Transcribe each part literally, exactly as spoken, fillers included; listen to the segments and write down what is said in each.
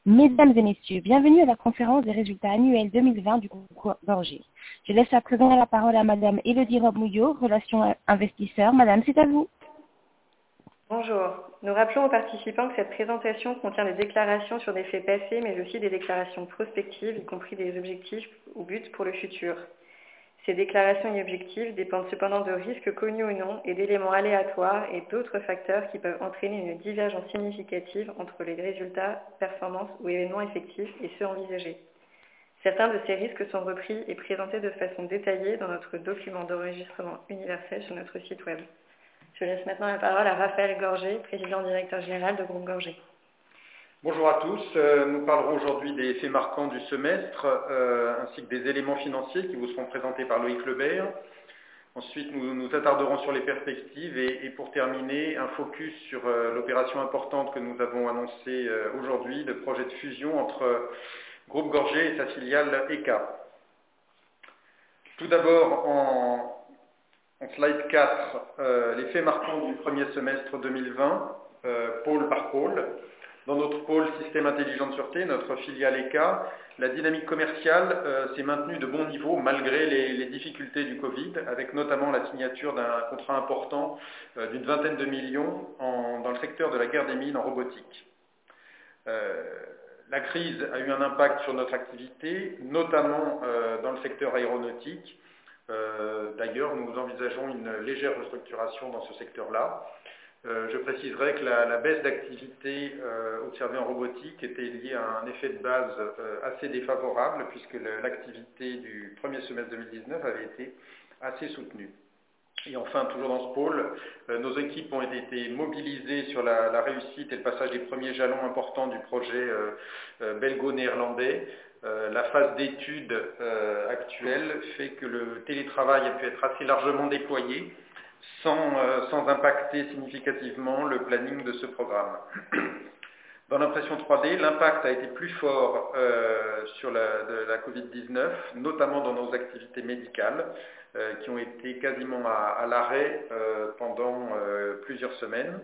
Mesdames et messieurs, bienvenue à la conférence des résultats annuels deux mille vingt du groupe Gorgé. Je laisse à présent la parole à Madame Élodie Robbe-Mouillot, Relations investisseurs. Madame, c'est à vous. Bonjour. Nous rappelons aux participants que cette présentation contient des déclarations sur des faits passés, mais aussi des déclarations prospectives, y compris des objectifs ou buts pour le futur. Ces déclarations et objectifs dépendent cependant de risques connus ou non et d'éléments aléatoires et d'autres facteurs qui peuvent entraîner une divergence significative entre les résultats, performances ou événements effectifs et ceux envisagés. Certains de ces risques sont repris et présentés de façon détaillée dans notre document d'enregistrement universel sur notre site web. Je laisse maintenant la parole à Raphaël Gorgé, président directeur général de Groupe Gorgé. Bonjour à tous, euh, nous parlerons aujourd'hui des faits marquants du semestre euh, ainsi que des éléments financiers qui vous seront présentés par Loïc Lebert. Ensuite, nous nous attarderons sur les perspectives et, et pour terminer, un focus sur euh, l'opération importante que nous avons annoncée euh, aujourd'hui, le projet de fusion entre euh, Groupe Gorgé et sa filiale E K A. Tout d'abord, en, en slide quatre, euh, les faits marquants du premier semestre deux mille vingt, euh, pôle par pôle. Dans notre pôle système intelligent de sûreté, notre filiale E K A, la dynamique commerciale euh, s'est maintenue de bon niveau malgré les, les difficultés du Covid, avec notamment la signature d'un contrat important euh, d'une vingtaine de millions en, dans le secteur de la guerre des mines en robotique. Euh, la crise a eu un impact sur notre activité, notamment euh, dans le secteur aéronautique. Euh, D'ailleurs, nous envisageons une légère restructuration dans ce secteur-là. Euh, je préciserai que la, la baisse d'activité euh, observée en robotique était liée à un effet de base euh, assez défavorable puisque l'activité du premier semestre deux mille dix-neuf avait été assez soutenue. Et enfin, toujours dans ce pôle, euh, nos équipes ont été mobilisées sur la, la réussite et le passage des premiers jalons importants du projet euh, euh, belgo-néerlandais. Euh, la phase d'étude euh, actuelle fait que le télétravail a pu être assez largement déployé, Sans, euh, sans impacter significativement le planning de ce programme. Dans l'impression trois D, l'impact a été plus fort euh, sur la, de la Covid dix-neuf, notamment dans nos activités médicales, euh, qui ont été quasiment à, à l'arrêt euh, pendant euh, plusieurs semaines.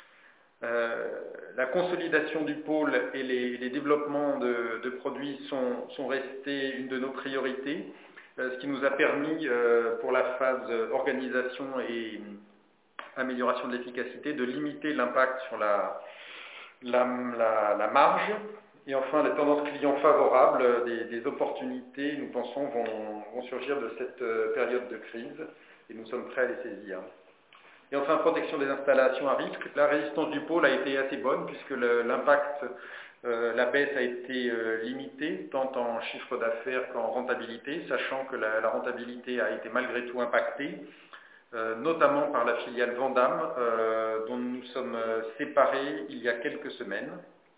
Euh, la consolidation du pôle et les, les développements de, de produits sont, sont restés une de nos priorités, ce qui nous a permis, euh, pour la phase organisation et amélioration de l'efficacité, de limiter l'impact sur la, la, la, la marge. Et enfin, les tendances clients favorables, des, des opportunités, nous pensons, vont, vont surgir de cette période de crise et nous sommes prêts à les saisir. Et enfin, protection des installations à risque. La résistance du pôle a été assez bonne puisque l'impact Euh, la baisse a été euh, limitée, tant en chiffre d'affaires qu'en rentabilité, sachant que la, la rentabilité a été malgré tout impactée, euh, notamment par la filiale Vandam, euh, dont nous nous sommes euh, séparés il y a quelques semaines.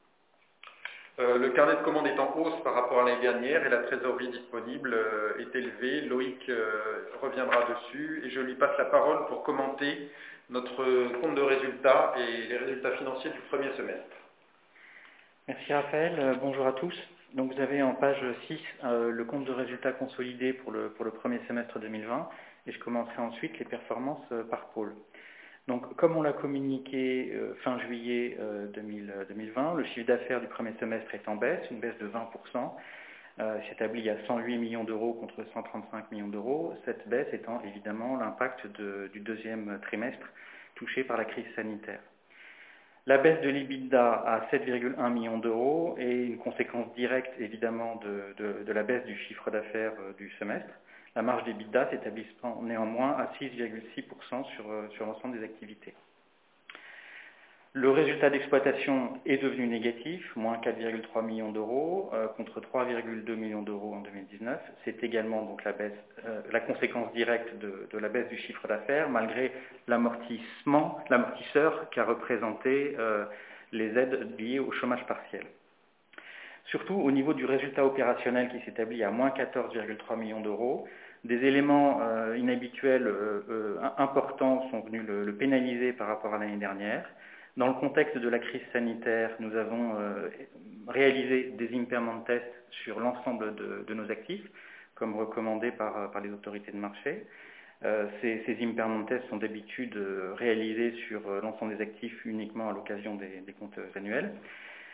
Euh, le carnet de commandes est en hausse par rapport à l'année dernière et la trésorerie disponible euh, est élevée. Loïc euh, reviendra dessus et je lui passe la parole pour commenter notre compte de résultats et les résultats financiers du premier semestre. Merci Raphaël, euh, bonjour à tous. Donc vous avez en page six euh, le compte de résultats consolidé pour le, pour le premier semestre deux mille vingt et je commencerai ensuite les performances euh, par pôle. Donc comme on l'a communiqué euh, fin juillet euh, deux mille vingt, le chiffre d'affaires du premier semestre est en baisse, une baisse de vingt pour cent, euh, s'établit à cent huit millions d'euros contre cent trente-cinq millions d'euros, cette baisse étant évidemment l'impact de, du deuxième trimestre touché par la crise sanitaire. La baisse de l'EBITDA à sept virgule un millions d'euros est une conséquence directe évidemment de, de, de la baisse du chiffre d'affaires du semestre. La marge d'EBITDA s'établit néanmoins à six virgule six pour cent sur, sur l'ensemble des activités. Le résultat d'exploitation est devenu négatif, moins quatre virgule trois millions d'euros euh, contre trois virgule deux millions d'euros en deux mille dix-neuf. C'est également donc la, baisse, euh, la conséquence directe de, de la baisse du chiffre d'affaires, malgré l'amortissement, l'amortisseur qu'a représenté euh, les aides liées au chômage partiel. Surtout au niveau du résultat opérationnel qui s'établit à moins quatorze virgule trois millions d'euros, des éléments euh, inhabituels euh, euh, importants sont venus le, le pénaliser par rapport à l'année dernière. Dans le contexte de la crise sanitaire, nous avons euh, réalisé des impairment tests sur l'ensemble de, de nos actifs, comme recommandé par, par les autorités de marché. Euh, ces, ces impairment tests sont d'habitude réalisés sur l'ensemble des actifs uniquement à l'occasion des, des comptes annuels.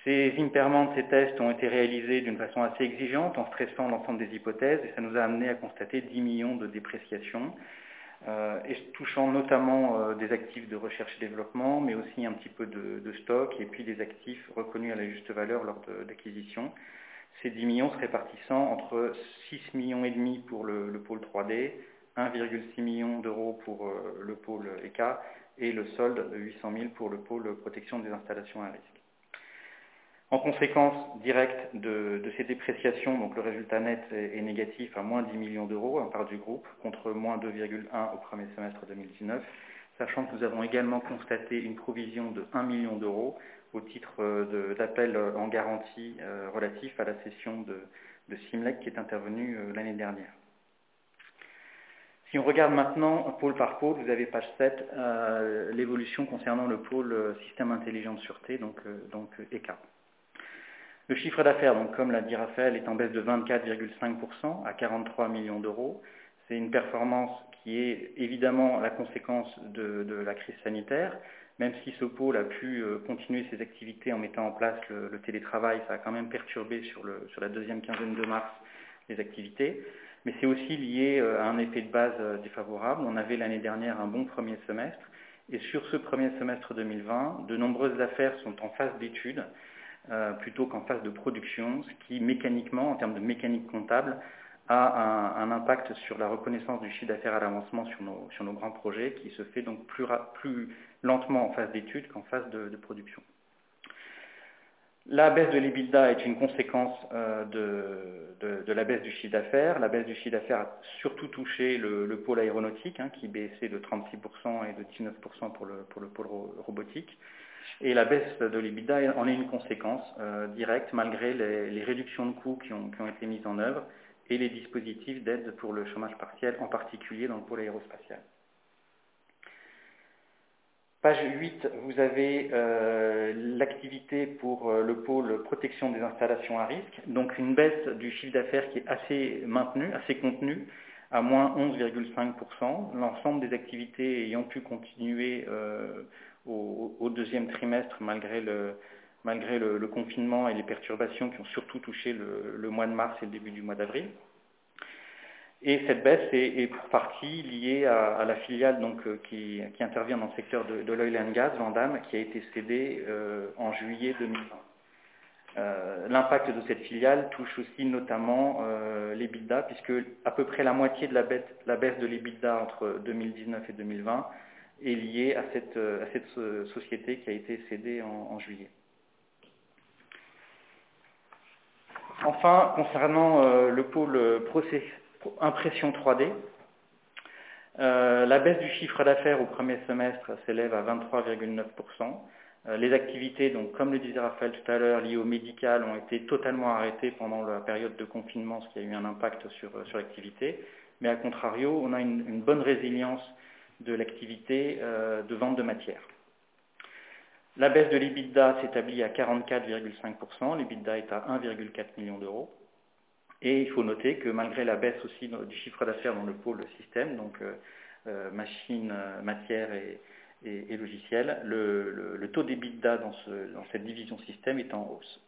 Ces impairments, ces tests ont été réalisés d'une façon assez exigeante, en stressant l'ensemble des hypothèses, et ça nous a amené à constater dix millions de dépréciations, euh, et touchant notamment euh, des actifs de recherche et développement, mais aussi un petit peu de, de stock, et puis des actifs reconnus à la juste valeur lors d'acquisition. Ces dix millions se répartissant entre six virgule cinq millions pour le, le pôle trois D, un virgule six million d'euros pour euh, le pôle E K, et le solde de huit cent mille pour le pôle protection des installations à risque. En conséquence directe de, de ces dépréciations, donc le résultat net est, est négatif à moins dix millions d'euros en part du groupe, contre moins deux virgule un au premier semestre deux mille dix-neuf, sachant que nous avons également constaté une provision de un million d'euros au titre d'appel en garantie euh, relatif à la cession de, de Simlec qui est intervenue euh, l'année dernière. Si on regarde maintenant pôle par pôle, vous avez page sept, euh, l'évolution concernant le pôle euh, système intelligent de sûreté, donc, euh, donc E K. Le chiffre d'affaires, donc comme l'a dit Raphaël, est en baisse de vingt-quatre virgule cinq pour cent à quarante-trois millions d'euros. C'est une performance qui est évidemment la conséquence de, de la crise sanitaire. Même si ce pôle a pu euh, continuer ses activités en mettant en place le, le télétravail, ça a quand même perturbé sur, le, sur la deuxième quinzaine de mars les activités. Mais c'est aussi lié euh, à un effet de base euh, défavorable. On avait l'année dernière un bon premier semestre. Et sur ce premier semestre deux mille vingt, de nombreuses affaires sont en phase d'étude euh, plutôt qu'en phase de production, ce qui mécaniquement, en termes de mécanique comptable, a un, un impact sur la reconnaissance du chiffre d'affaires à l'avancement sur nos, sur nos grands projets, qui se fait donc plus, plus lentement en phase d'étude qu'en phase de, de production. La baisse de l'EBITDA est une conséquence euh, de, de, de la baisse du chiffre d'affaires. La baisse du chiffre d'affaires a surtout touché le, le pôle aéronautique, hein, qui baissait de trente-six pour cent et de dix-neuf pour cent pour le, pour le pôle ro robotique. Et la baisse de l'EBITDA en est une conséquence euh, directe, malgré les, les réductions de coûts qui ont, qui ont été mises en œuvre et les dispositifs d'aide pour le chômage partiel, en particulier dans le pôle aérospatial. Page huit, vous avez euh, l'activité pour euh, le pôle protection des installations à risque, donc une baisse du chiffre d'affaires qui est assez maintenue, assez contenue, à moins onze virgule cinq pour cent. L'ensemble des activités ayant pu continuer euh, au, au deuxième trimestre malgré, le, malgré le, le confinement et les perturbations qui ont surtout touché le, le mois de mars et le début du mois d'avril. Et cette baisse est, est pour partie liée à, à la filiale donc, euh, qui, qui intervient dans le secteur de, de l'oil and gas, Vandame, qui a été cédée euh, en juillet deux mille vingt. Euh, L'impact de cette filiale touche aussi notamment euh, l'EBITDA, puisque à peu près la moitié de la baisse, la baisse de l'EBITDA entre deux mille dix-neuf et deux mille vingt est liée à cette, à cette société qui a été cédée en, en juillet. Enfin, concernant euh, le pôle process, impression trois D, euh, la baisse du chiffre d'affaires au premier semestre s'élève à vingt-trois virgule neuf pour cent. Euh, les activités, donc, comme le disait Raphaël tout à l'heure, liées au médical, ont été totalement arrêtées pendant la période de confinement, ce qui a eu un impact sur, sur l'activité. Mais à contrario, on a une, une bonne résilience de l'activité euh, de vente de matières. La baisse de l'EBITDA s'établit à quarante-quatre virgule cinq pour cent, l'EBITDA est à un virgule quatre million d'euros. Et il faut noter que malgré la baisse aussi du chiffre d'affaires dans le pôle système, donc euh, euh, machines, euh, matières et, et, et logiciels, le, le, le taux d'EBITDA dans, ce, dans cette division système est en hausse.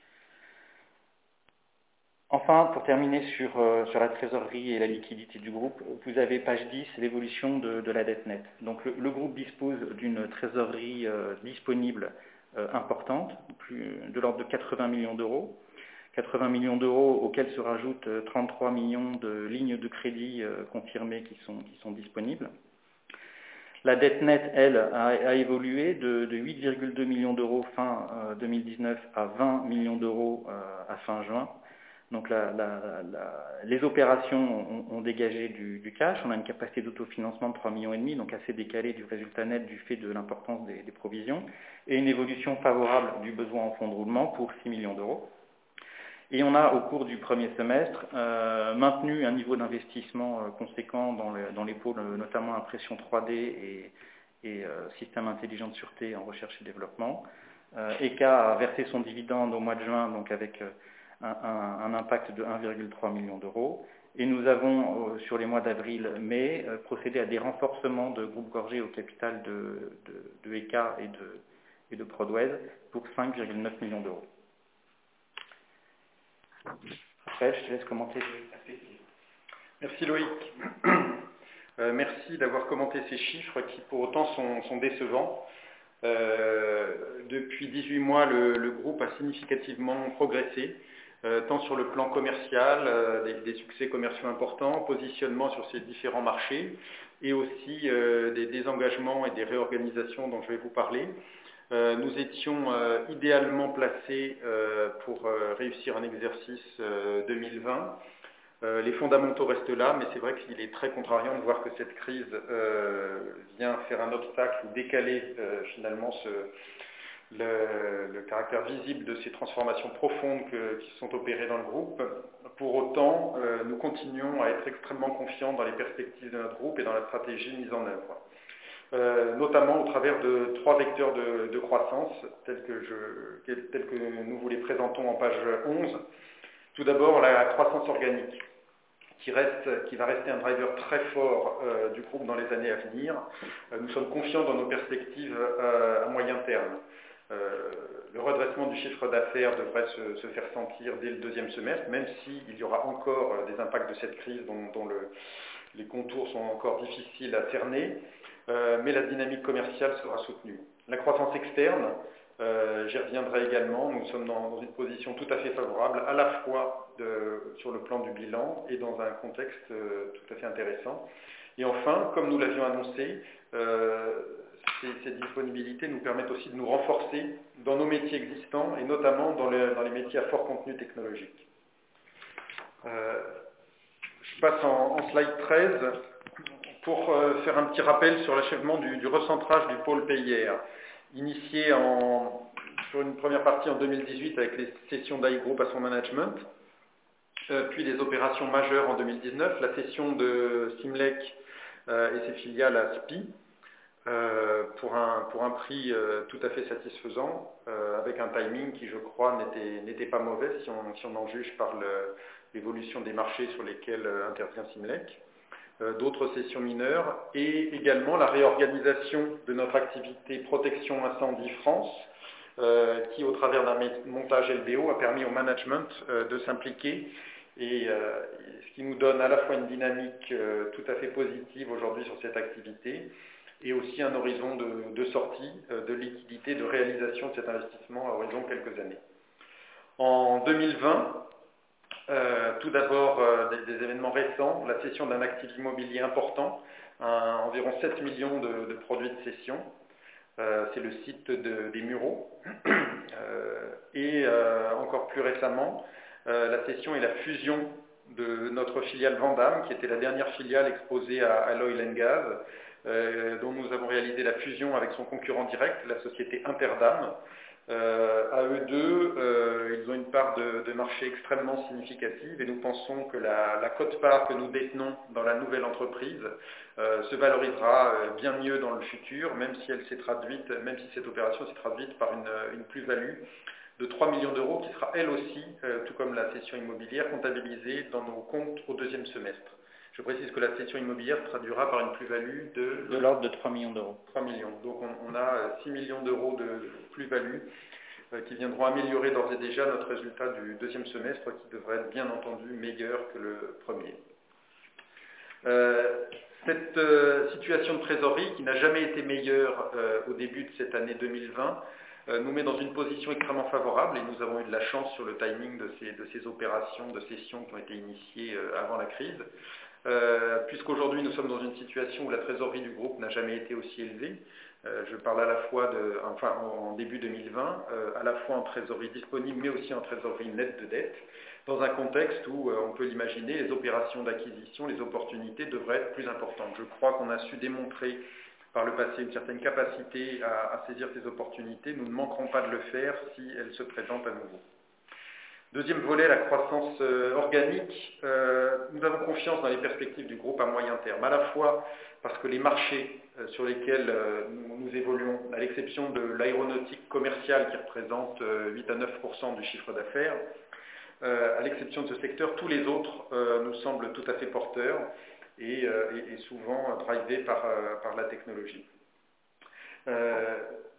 Enfin, pour terminer sur, euh, sur la trésorerie et la liquidité du groupe, vous avez page dix, l'évolution de, de la dette nette. Donc le, le groupe dispose d'une trésorerie euh, disponible euh, importante, plus, de l'ordre de quatre-vingts millions d'euros. quatre-vingts millions d'euros auxquels se rajoutent trente-trois millions de lignes de crédit euh, confirmées qui sont, qui sont disponibles. La dette nette, elle, a, a évolué de, de huit virgule deux millions d'euros fin euh, deux mille dix-neuf à vingt millions d'euros euh, à fin juin. Donc la, la, la, les opérations ont, ont dégagé du, du cash. On a une capacité d'autofinancement de trois virgule cinq millions, donc assez décalée du résultat net du fait de l'importance des, des provisions, et une évolution favorable du besoin en fonds de roulement pour six millions d'euros. Et on a, au cours du premier semestre, euh, maintenu un niveau d'investissement euh, conséquent dans, le, dans les pôles, euh, notamment impression trois D et, et euh, système intelligent de sûreté en recherche et développement. Euh, E K a versé son dividende au mois de juin, donc avec euh, un, un, un impact de un virgule trois million d'euros. Et nous avons, euh, sur les mois d'avril-mai, euh, procédé à des renforcements de groupe Gorgé au capital de, de, de E K et de, et de Prodways pour cinq virgule neuf millions d'euros. Raphaël, je te laisse commenter les perspectives. Merci Loïc. Euh, merci d'avoir commenté ces chiffres qui pour autant sont, sont décevants. Euh, depuis dix-huit mois, le, le groupe a significativement progressé, euh, tant sur le plan commercial, euh, des, des succès commerciaux importants, positionnement sur ces différents marchés, et aussi euh, des désengagements et des réorganisations dont je vais vous parler. Euh, nous étions euh, idéalement placés euh, pour euh, réussir un exercice euh, deux mille vingt. Euh, les fondamentaux restent là, mais c'est vrai qu'il est très contrariant de voir que cette crise euh, vient faire un obstacle ou décaler euh, finalement ce, le, le caractère visible de ces transformations profondes que, qui sont opérées dans le groupe. Pour autant, euh, nous continuons à être extrêmement confiants dans les perspectives de notre groupe et dans la stratégie mise en œuvre. Euh, notamment au travers de trois vecteurs de, de croissance, tels que, je, tels que nous vous les présentons en page onze. Tout d'abord, la croissance organique, qui, reste, qui va rester un driver très fort euh, du groupe dans les années à venir. Euh, nous sommes confiants dans nos perspectives euh, à moyen terme. Euh, le redressement du chiffre d'affaires devrait se, se faire sentir dès le deuxième semestre, même s'il y aura encore euh, des impacts de cette crise dont, dont le, les contours sont encore difficiles à cerner, euh, mais la dynamique commerciale sera soutenue. La croissance externe, Euh, j'y reviendrai également, nous sommes dans, dans une position tout à fait favorable, à la fois de, sur le plan du bilan et dans un contexte euh, tout à fait intéressant. Et enfin, comme nous l'avions annoncé, euh, ces, ces disponibilités nous permettent aussi de nous renforcer dans nos métiers existants et notamment dans, le, dans les métiers à fort contenu technologique. Euh, je passe en, en slide treize pour euh, faire un petit rappel sur l'achèvement du, du recentrage du pôle P I R. Initié en, sur une première partie en deux mille dix-huit avec les cessions d'A I Group à son management, euh, puis les opérations majeures en deux mille dix-neuf, la cession de Simlek euh, et ses filiales à S P I euh, pour, un, pour un prix euh, tout à fait satisfaisant, euh, avec un timing qui, je crois, n'était, n'était pas mauvais si on, si on en juge par le, l'évolution des marchés sur lesquels euh, intervient Simlek. D'autres cessions mineures, et également la réorganisation de notre activité protection incendie France, euh, qui, au travers d'un montage L B O, a permis au management euh, de s'impliquer, et euh, ce qui nous donne à la fois une dynamique euh, tout à fait positive aujourd'hui sur cette activité, et aussi un horizon de, de sortie, euh, de liquidité, de réalisation de cet investissement à horizon quelques années. En deux mille vingt, Euh, tout d'abord, euh, des, des événements récents, la cession d'un actif immobilier important, un, environ sept millions de, de produits de cession. Euh, c'est le site de, des Mureaux. Euh, et euh, encore plus récemment, euh, la cession et la fusion de notre filiale Vandame, qui était la dernière filiale exposée à, à l'oil and gas, euh, dont nous avons réalisé la fusion avec son concurrent direct, la société Interdam. Euh, à eux deux, euh, ils ont une part de, de marché extrêmement significative et nous pensons que la, la quote-part que nous détenons dans la nouvelle entreprise euh, se valorisera euh, bien mieux dans le futur, même si elle s'est traduite, même si cette opération s'est traduite par une, une plus-value de trois millions d'euros qui sera elle aussi, euh, tout comme la cession immobilière, comptabilisée dans nos comptes au deuxième semestre. Je précise que la cession immobilière se traduira par une plus-value de... De l'ordre de trois millions d'euros. trois millions. Donc on, on a six millions d'euros de plus-value euh, qui viendront améliorer d'ores et déjà notre résultat du deuxième semestre qui devrait être bien entendu meilleur que le premier. Euh, cette euh, situation de trésorerie qui n'a jamais été meilleure euh, au début de cette année deux mille vingt euh, nous met dans une position extrêmement favorable et nous avons eu de la chance sur le timing de ces, de ces opérations de cession qui ont été initiées euh, avant la crise. Euh, puisqu'aujourd'hui nous sommes dans une situation où la trésorerie du groupe n'a jamais été aussi élevée. Euh, je parle à la fois, de, enfin en début deux mille vingt, euh, à la fois en trésorerie disponible, mais aussi en trésorerie nette de dette, dans un contexte où, euh, on peut l'imaginer, les opérations d'acquisition, les opportunités devraient être plus importantes. Je crois qu'on a su démontrer par le passé une certaine capacité à, à saisir ces opportunités. Nous ne manquerons pas de le faire si elles se présentent à nouveau. Deuxième volet, la croissance euh, organique. Euh, nous avons confiance dans les perspectives du groupe à moyen terme, à la fois parce que les marchés euh, sur lesquels euh, nous, nous évoluons, à l'exception de l'aéronautique commerciale qui représente euh, huit à neuf pour cent du chiffre d'affaires, euh, à l'exception de ce secteur, tous les autres euh, nous semblent tout à fait porteurs et, euh, et, et souvent drivés par, euh, par la technologie. Euh,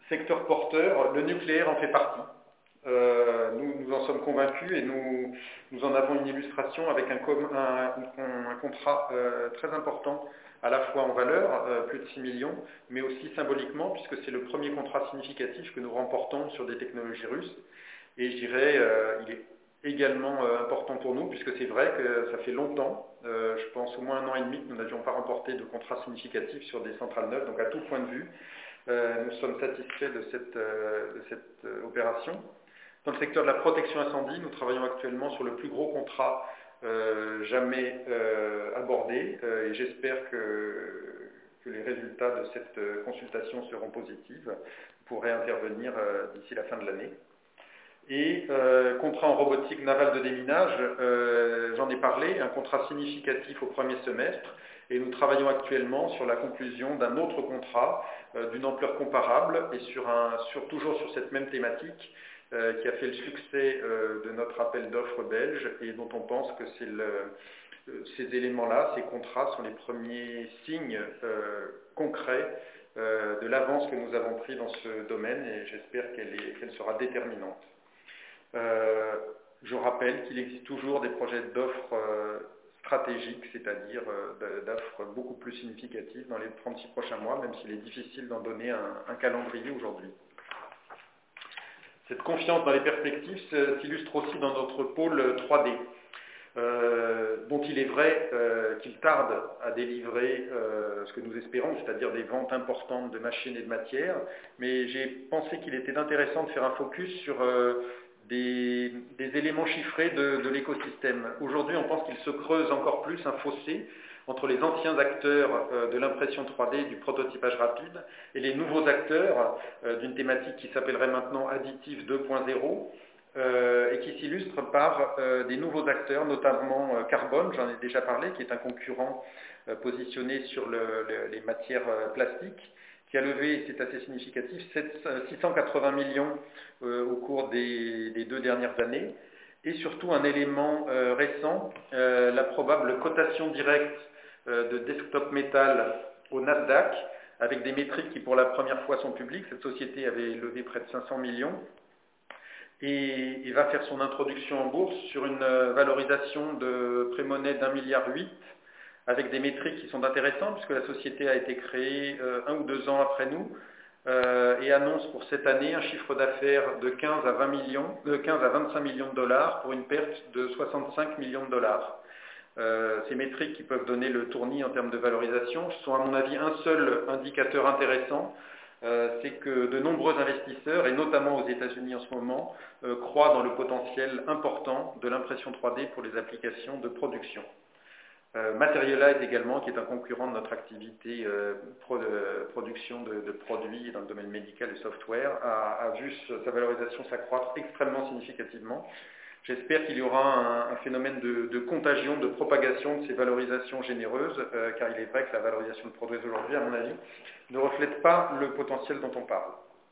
Secteur porteur, le nucléaire en fait partie. Euh, nous, nous en sommes convaincus et nous, nous en avons une illustration avec un, un, un, un contrat euh, très important, à la fois en valeur, euh, plus de six millions, mais aussi symboliquement, puisque c'est le premier contrat significatif que nous remportons sur des technologies russes. Et je dirais, euh, il est également euh, important pour nous, puisque c'est vrai que ça fait longtemps, euh, je pense au moins un an et demi, que nous n'avions pas remporté de contrat significatif sur des centrales neuves, donc à tout point de vue, euh, nous sommes satisfaits de cette, euh, de cette euh, opération. Dans le secteur de la protection incendie, nous travaillons actuellement sur le plus gros contrat euh, jamais euh, abordé euh, et j'espère que, que les résultats de cette euh, consultation seront positifs. Vous pourrez intervenir euh, d'ici la fin de l'année. Et euh, contrat en robotique navale de déminage, euh, j'en ai parlé, un contrat significatif au premier semestre. Et nous travaillons actuellement sur la conclusion d'un autre contrat euh, d'une ampleur comparable et sur un, sur, toujours sur cette même thématique. Euh, qui a fait le succès euh, de notre appel d'offres belge et dont on pense que c'est le, euh, ces éléments-là, ces contrats sont les premiers signes euh, concrets euh, de l'avance que nous avons pris dans ce domaine et j'espère qu'elle est, qu'elle sera déterminante. Euh, je rappelle qu'il existe toujours des projets d'offres euh, stratégiques, c'est-à-dire euh, d'offres beaucoup plus significatives dans les trente-six prochains mois, même s'il est difficile d'en donner un, un calendrier aujourd'hui. Cette confiance dans les perspectives s'illustre aussi dans notre pôle trois D, euh, dont il est vrai euh, qu'il tarde à délivrer euh, ce que nous espérons, c'est-à-dire des ventes importantes de machines et de matières, mais j'ai pensé qu'il était intéressant de faire un focus sur euh, des, des éléments chiffrés de, de l'écosystème. Aujourd'hui, on pense qu'il se creuse encore plus un fossé entre les anciens acteurs euh, de l'impression trois D, du prototypage rapide, et les nouveaux acteurs euh, d'une thématique qui s'appellerait maintenant additive deux point zéro, euh, et qui s'illustre par euh, des nouveaux acteurs, notamment euh, Carbone, j'en ai déjà parlé, qui est un concurrent euh, positionné sur le, le, les matières euh, plastiques, qui a levé, c'est assez significatif, six cent quatre-vingts millions euh, au cours des, des deux dernières années, et surtout un élément euh, récent, euh, la probable cotation directe de Desktop Metal au Nasdaq, avec des métriques qui pour la première fois sont publiques. Cette société avait levé près de cinq cents millions et, et va faire son introduction en bourse sur une valorisation de pré-monnaie d'un milliard huit, avec des métriques qui sont intéressantes, puisque la société a été créée euh, un ou deux ans après nous, euh, et annonce pour cette année un chiffre d'affaires de quinze à vingt millions, de quinze à vingt-cinq millions de dollars pour une perte de soixante-cinq millions de dollars. Euh, ces métriques qui peuvent donner le tournis en termes de valorisation sont à mon avis un seul indicateur intéressant, euh, c'est que de nombreux investisseurs, et notamment aux États-Unis en ce moment, euh, croient dans le potentiel important de l'impression trois D pour les applications de production. Euh, Materialise également, qui est un concurrent de notre activité euh, pro de production de, de produits dans le domaine médical et software, a, a vu sa valorisation s'accroître extrêmement significativement. J'espère qu'il y aura un, un phénomène de, de contagion, de propagation de ces valorisations généreuses, euh, car il est vrai que la valorisation de Prodways aujourd'hui, à mon avis, ne reflète pas le potentiel dont on parle.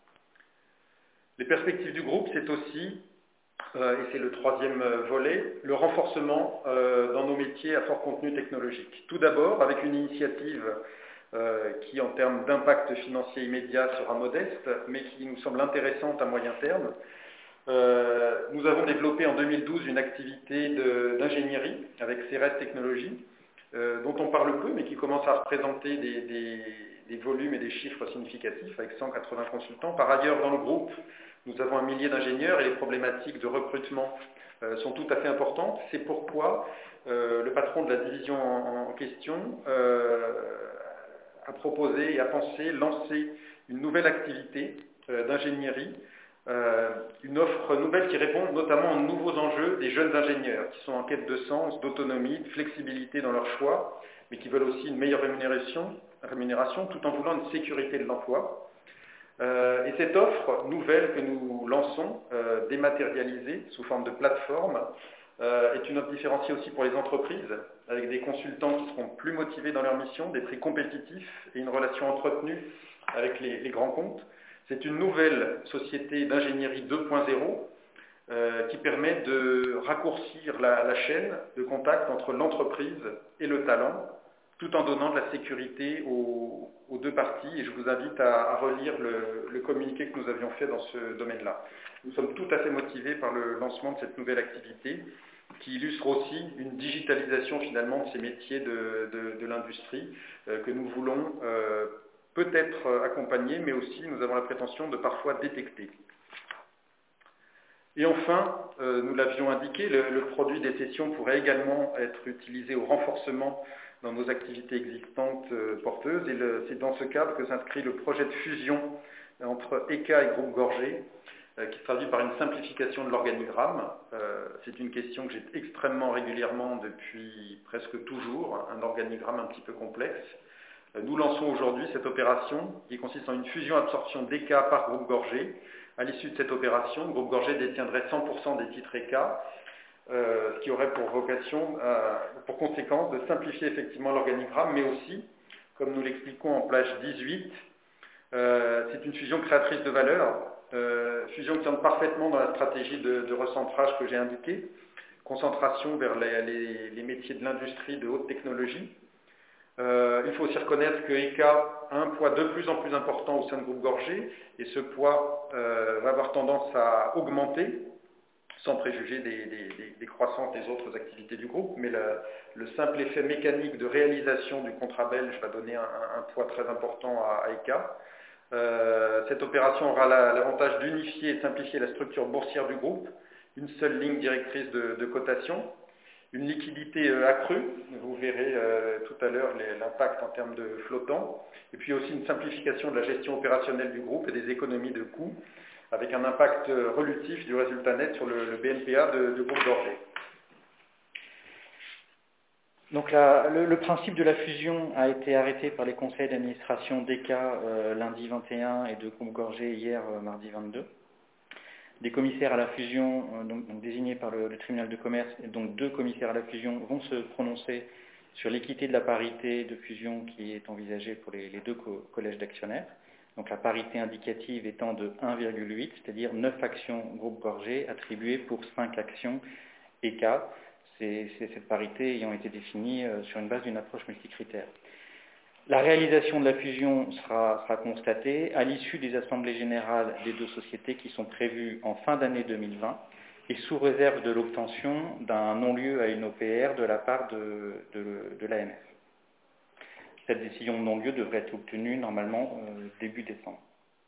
Les perspectives du groupe, c'est aussi, euh, et c'est le troisième volet, le renforcement euh, dans nos métiers à fort contenu technologique. Tout d'abord, avec une initiative euh, qui, en termes d'impact financier immédiat, sera modeste, mais qui nous semble intéressante à moyen terme. Euh, nous avons développé en deux mille douze une activité d'ingénierie avec Ceres Technologies, euh, dont on parle peu, mais qui commence à représenter des, des, des volumes et des chiffres significatifs, avec cent quatre-vingts consultants. Par ailleurs, dans le groupe, nous avons un millier d'ingénieurs et les problématiques de recrutement euh, sont tout à fait importantes. C'est pourquoi euh, le patron de la division en, en question euh, a proposé et a pensé lancer une nouvelle activité euh, d'ingénierie, Euh, une offre nouvelle qui répond notamment aux nouveaux enjeux des jeunes ingénieurs qui sont en quête de sens, d'autonomie, de flexibilité dans leur choix, mais qui veulent aussi une meilleure rémunération, rémunération tout en voulant une sécurité de l'emploi. Euh, et cette offre nouvelle que nous lançons, euh, dématérialisée sous forme de plateforme, euh, est une offre différenciée aussi pour les entreprises, avec des consultants qui seront plus motivés dans leur mission, des prix compétitifs et une relation entretenue avec les, les grands comptes. C'est une nouvelle société d'ingénierie deux point zéro euh, qui permet de raccourcir la, la chaîne de contact entre l'entreprise et le talent tout en donnant de la sécurité aux, aux deux parties. Et je vous invite à, à relire le, le communiqué que nous avions fait dans ce domaine-là. Nous sommes tout à fait motivés par le lancement de cette nouvelle activité, qui illustre aussi une digitalisation finalement de ces métiers de, de, de l'industrie euh, que nous voulons euh, peut-être accompagner, mais aussi nous avons la prétention de parfois détecter. Et enfin, euh, nous l'avions indiqué, le, le produit des sessions pourrait également être utilisé au renforcement dans nos activités existantes euh, porteuses, et c'est dans ce cadre que s'inscrit le projet de fusion entre E K A et Groupe Gorgé, euh, qui se traduit par une simplification de l'organigramme. Euh, c'est une question que j'ai extrêmement régulièrement depuis presque toujours, un organigramme un petit peu complexe. Euh, nous lançons aujourd'hui cette opération qui consiste en une fusion-absorption d'E K A par Groupe Gorgé. À l'issue de cette opération, Groupe Gorgé détiendrait cent pour cent des titres E K A, euh, ce qui aurait pour vocation, euh, pour conséquence, de simplifier effectivement l'organigramme, mais aussi, comme nous l'expliquons en page dix-huit, euh, c'est une fusion créatrice de valeur, euh, fusion qui entre parfaitement dans la stratégie de, de recentrage que j'ai indiquée, concentration vers les, les, les métiers de l'industrie de haute technologie. Euh, il faut aussi reconnaître que E K A a un poids de plus en plus important au sein de Groupe Gorgé, et ce poids euh, va avoir tendance à augmenter, sans préjuger des, des, des, des croissances des autres activités du groupe, mais le, le simple effet mécanique de réalisation du contrat belge va donner un, un poids très important à, à E K A. Euh, cette opération aura l'avantage d'unifier et de simplifier la structure boursière du groupe, une seule ligne directrice de, de cotation, une liquidité euh, accrue, vous verrez euh, tout à l'heure l'impact en termes de flottant, et puis aussi une simplification de la gestion opérationnelle du groupe et des économies de coûts, avec un impact euh, relutif du résultat net sur le, le B N P A de, de Groupe Gorgé. Donc la, le, le principe de la fusion a été arrêté par les conseils d'administration d'E K A euh, lundi vingt et un et de Groupe Gorgé hier euh, mardi vingt-deux. Des commissaires à la fusion, euh, donc, donc désignés par le, le tribunal de commerce, et donc deux commissaires à la fusion vont se prononcer sur l'équité de la parité de fusion qui est envisagée pour les, les deux co collèges d'actionnaires. Donc la parité indicative étant de un virgule huit, c'est-à-dire neuf actions Groupe Gorgé attribuées pour cinq actions E K A. C'est cette parité ayant été définie euh, sur une base d'une approche multicritère. La réalisation de la fusion sera, sera constatée à l'issue des assemblées générales des deux sociétés qui sont prévues en fin d'année deux mille vingt et sous réserve de l'obtention d'un non-lieu à une O P R de la part de, de, de l'A M F. Cette décision de non-lieu devrait être obtenue normalement euh, début décembre.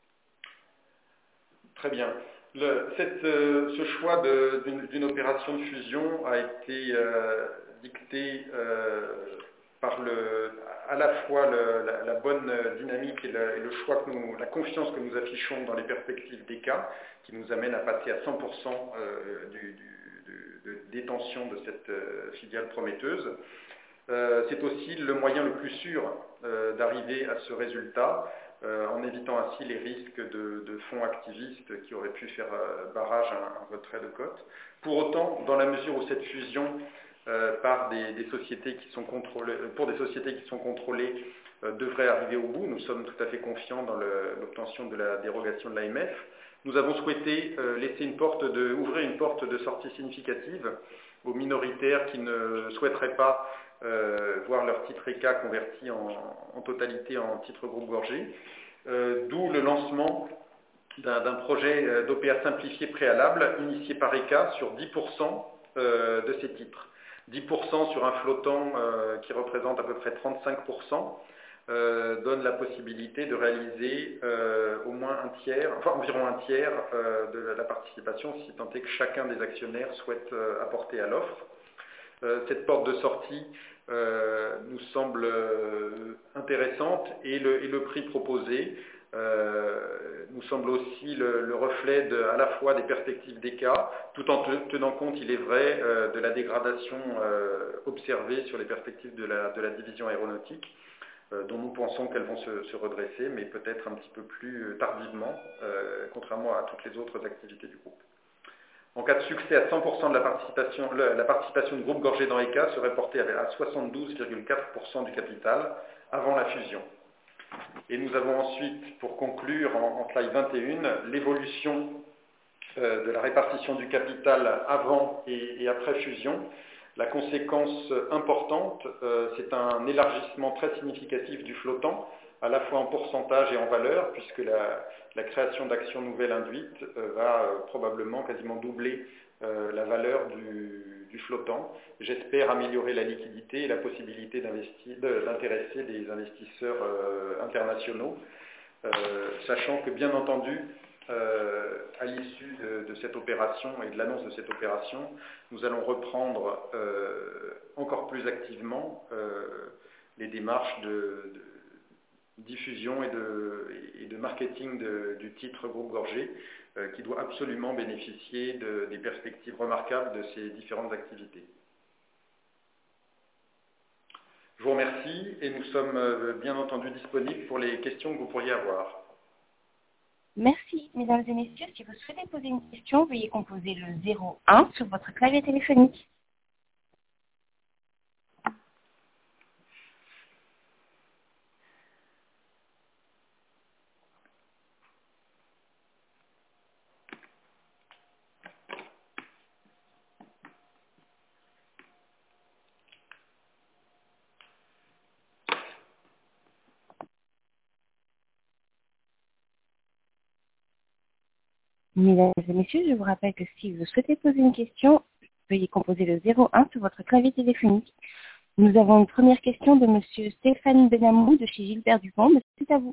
Très bien. Le, cette, euh, ce choix d'une opération de fusion a été euh, dicté euh, par le, à la fois le, la, la bonne dynamique et, la, et le choix que nous, la confiance que nous affichons dans les perspectives d'E K A, qui nous amène à passer à cent pour cent euh, du, du, de, de détention de cette euh, filiale prometteuse. Euh, C'est aussi le moyen le plus sûr euh, d'arriver à ce résultat, euh, en évitant ainsi les risques de, de fonds activistes qui auraient pu faire euh, barrage à un, un retrait de cote. Pour autant, dans la mesure où cette fusion euh, par des, des sociétés qui sont contrôlées, pour des sociétés qui sont contrôlées euh, devrait arriver au bout, nous sommes tout à fait confiants dans l'obtention de la dérogation de l'A M F. Nous avons souhaité euh, laisser une porte de, ouvrir une porte de sortie significative aux minoritaires qui ne souhaiteraient pas Euh, voir leur titre E K A converti en, en totalité en titre Groupe Gorgé, euh, d'où le lancement d'un projet d'O P A simplifié préalable initié par E K A sur dix pour cent euh, de ces titres. dix pour cent sur un flottant euh, qui représente à peu près trente-cinq pour cent euh, donne la possibilité de réaliser euh, au moins un tiers, enfin environ un tiers euh, de la participation, si tant est que chacun des actionnaires souhaite euh, apporter à l'offre. Euh, cette porte de sortie euh, nous semble euh, intéressante et le, et le prix proposé euh, nous semble aussi le, le reflet de, à la fois des perspectives d'E K A, tout en tenant compte, il est vrai, euh, de la dégradation euh, observée sur les perspectives de la, de la division aéronautique, euh, dont nous pensons qu'elles vont se, se redresser, mais peut-être un petit peu plus tardivement, euh, contrairement à toutes les autres activités du groupe. En cas de succès à cent pour cent de la participation, la participation du groupe Gorgé dans E K A serait portée à soixante-douze virgule quatre pour cent du capital avant la fusion. Et nous avons ensuite, pour conclure en, en slide vingt et un, l'évolution euh, de la répartition du capital avant et, et après fusion. La conséquence importante, euh, c'est un élargissement très significatif du flottant, à la fois en pourcentage et en valeur, puisque la, la création d'actions nouvelles induites euh, va euh, probablement quasiment doubler euh, la valeur du, du flottant. J'espère améliorer la liquidité et la possibilité d'intéresser des investisseurs euh, internationaux, euh, sachant que bien entendu, Euh, à l'issue de, de cette opération et de l'annonce de cette opération, nous allons reprendre euh, encore plus activement euh, les démarches de, de diffusion et de, et de marketing de, du titre Groupe Gorgé, euh, qui doit absolument bénéficier de, des perspectives remarquables de ces différentes activités. Je vous remercie et nous sommes euh, bien entendu disponibles pour les questions que vous pourriez avoir. Merci, mesdames et messieurs. Si vous souhaitez poser une question, veuillez composer le zéro un sur votre clavier téléphonique. Mesdames et messieurs, je vous rappelle que si vous souhaitez poser une question, veuillez composer le zéro un sur votre clavier téléphonique. Nous avons une première question de monsieur Stéphane Benamou de chez Gilbert Dupont. Monsieur, c'est à vous.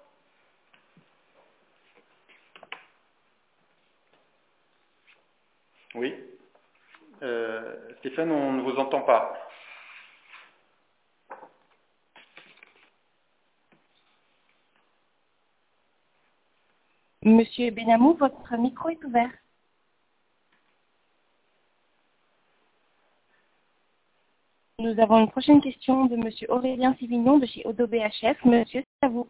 Oui. Euh, Stéphane, on ne vous entend pas. Monsieur Benamou, votre micro est ouvert. Nous avons une prochaine question de monsieur Aurélien Sivignon de chez Odo B H F. Monsieur, c'est à vous.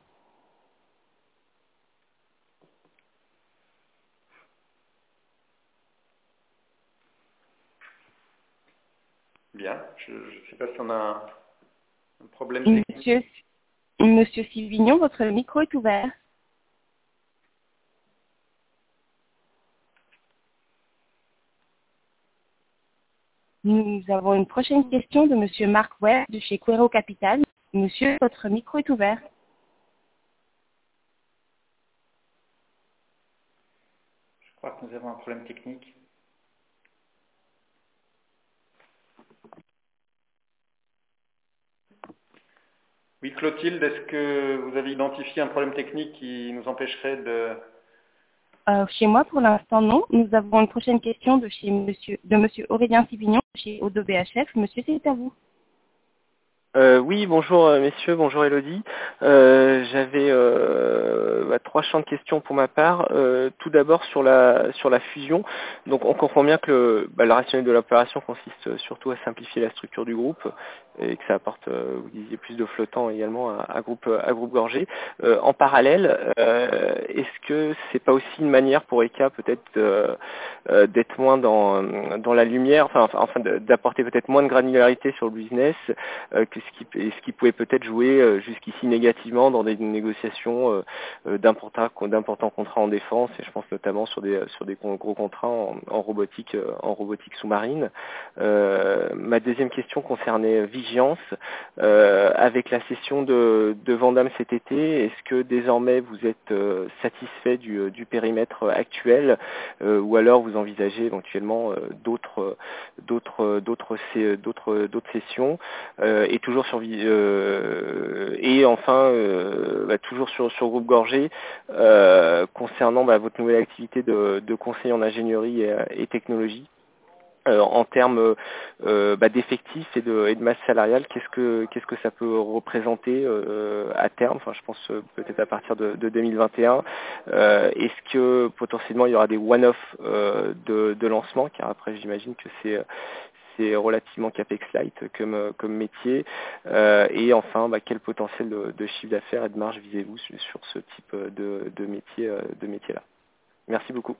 Bien, je ne sais pas si on a un, un problème technique. Monsieur, monsieur Sivignon, votre micro est ouvert. Nous avons une prochaine question de monsieur Marc Webb de chez Quero Capital. Monsieur, votre micro est ouvert. Je crois que nous avons un problème technique. Oui, Clotilde, est-ce que vous avez identifié un problème technique qui nous empêcherait de... Euh, chez moi, pour l'instant, non. Nous avons une prochaine question de chez monsieur, de monsieur Aurélien Sivignon de chez Odo B H F. Monsieur, c'est à vous. Euh, oui, bonjour euh, messieurs, bonjour Elodie. Euh, J'avais euh, bah, trois champs de questions pour ma part. Euh, tout d'abord sur la sur la fusion. Donc on comprend bien que le, bah, le rationnel de l'opération consiste surtout à simplifier la structure du groupe et que ça apporte, euh, vous disiez, plus de flottants également à, à groupe à groupe Gorgé. Euh, en parallèle, euh, est-ce que c'est pas aussi une manière pour E K A peut-être euh, euh, d'être moins dans dans la lumière, enfin enfin d'apporter peut-être moins de granularité sur le business euh, que ce qui, ce qui pouvait peut-être jouer euh, jusqu'ici négativement dans des négociations euh, d'importants, d'importants contrats en défense, et je pense notamment sur des, sur des gros contrats en, en robotique, euh, en robotique sous-marine. Euh, ma deuxième question concernait Vigilance. Euh, avec la cession de, de Vandame cet été, est-ce que désormais vous êtes euh, satisfait du, du périmètre actuel euh, ou alors vous envisagez éventuellement euh, d'autres, d'autres, d'autres, d'autres, d'autres sessions euh, et toujours sur euh, et enfin euh, bah, toujours sur, sur Groupe Gorgé euh, concernant bah, votre nouvelle activité de, de conseil en ingénierie et, et technologie. Euh, en termes euh, bah, d'effectifs et de, et de masse salariale, qu'est-ce que qu'est-ce que ça peut représenter euh, à terme, enfin je pense euh, peut-être à partir de, de deux mille vingt et un. Euh, est-ce que potentiellement il y aura des one-off euh, de, de lancement, car après j'imagine que c'est c'est relativement capex light comme comme métier. Euh, et enfin, bah, quel potentiel de, de chiffre d'affaires et de marge visez-vous sur, sur ce type de, de métier de métier là. Merci beaucoup.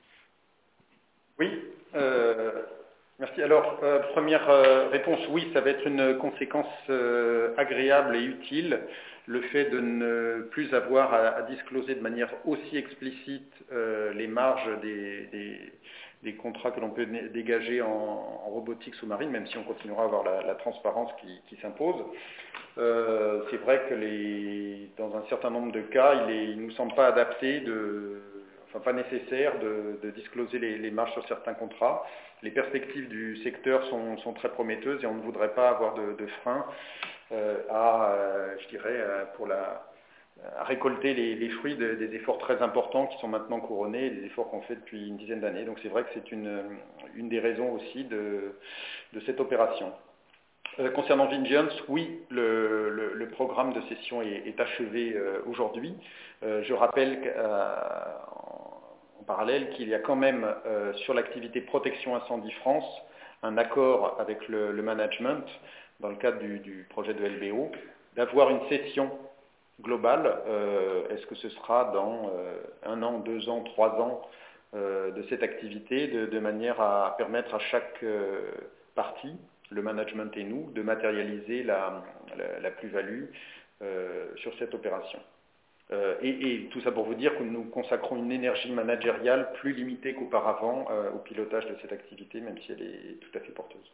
Oui. Euh... Merci. Alors, euh, première euh, réponse, oui, ça va être une conséquence euh, agréable et utile, le fait de ne plus avoir à, à discloser de manière aussi explicite euh, les marges des, des, des contrats que l'on peut dégager en, en robotique sous-marine, même si on continuera à avoir la, la transparence qui, qui s'impose. Euh, c'est vrai que les, dans un certain nombre de cas, il ne nous semble pas adapté, de, enfin pas nécessaire de, de discloser les, les marges sur certains contrats. Les perspectives du secteur sont, sont très prometteuses et on ne voudrait pas avoir de, de frein euh, à, euh, je dirais, euh, pour la à récolter les, les fruits de, des efforts très importants qui sont maintenant couronnés, des efforts qu'on fait depuis une dizaine d'années. Donc c'est vrai que c'est une, une des raisons aussi de, de cette opération. Euh, concernant Vengeance, oui, le, le, le programme de session est, est achevé euh, aujourd'hui. Euh, je rappelle qu'en en parallèle qu'il y a quand même euh, sur l'activité protection incendie France un accord avec le, le management dans le cadre du, du projet de L B O d'avoir une session globale. Euh, est-ce que ce sera dans euh, un an, deux ans, trois ans euh, de cette activité, de, de manière à permettre à chaque euh, partie, le management et nous, de matérialiser la, la, la plus-value euh, sur cette opération. Euh, et, et tout ça pour vous dire que nous consacrons une énergie managériale plus limitée qu'auparavant euh, au pilotage de cette activité, même si elle est tout à fait porteuse.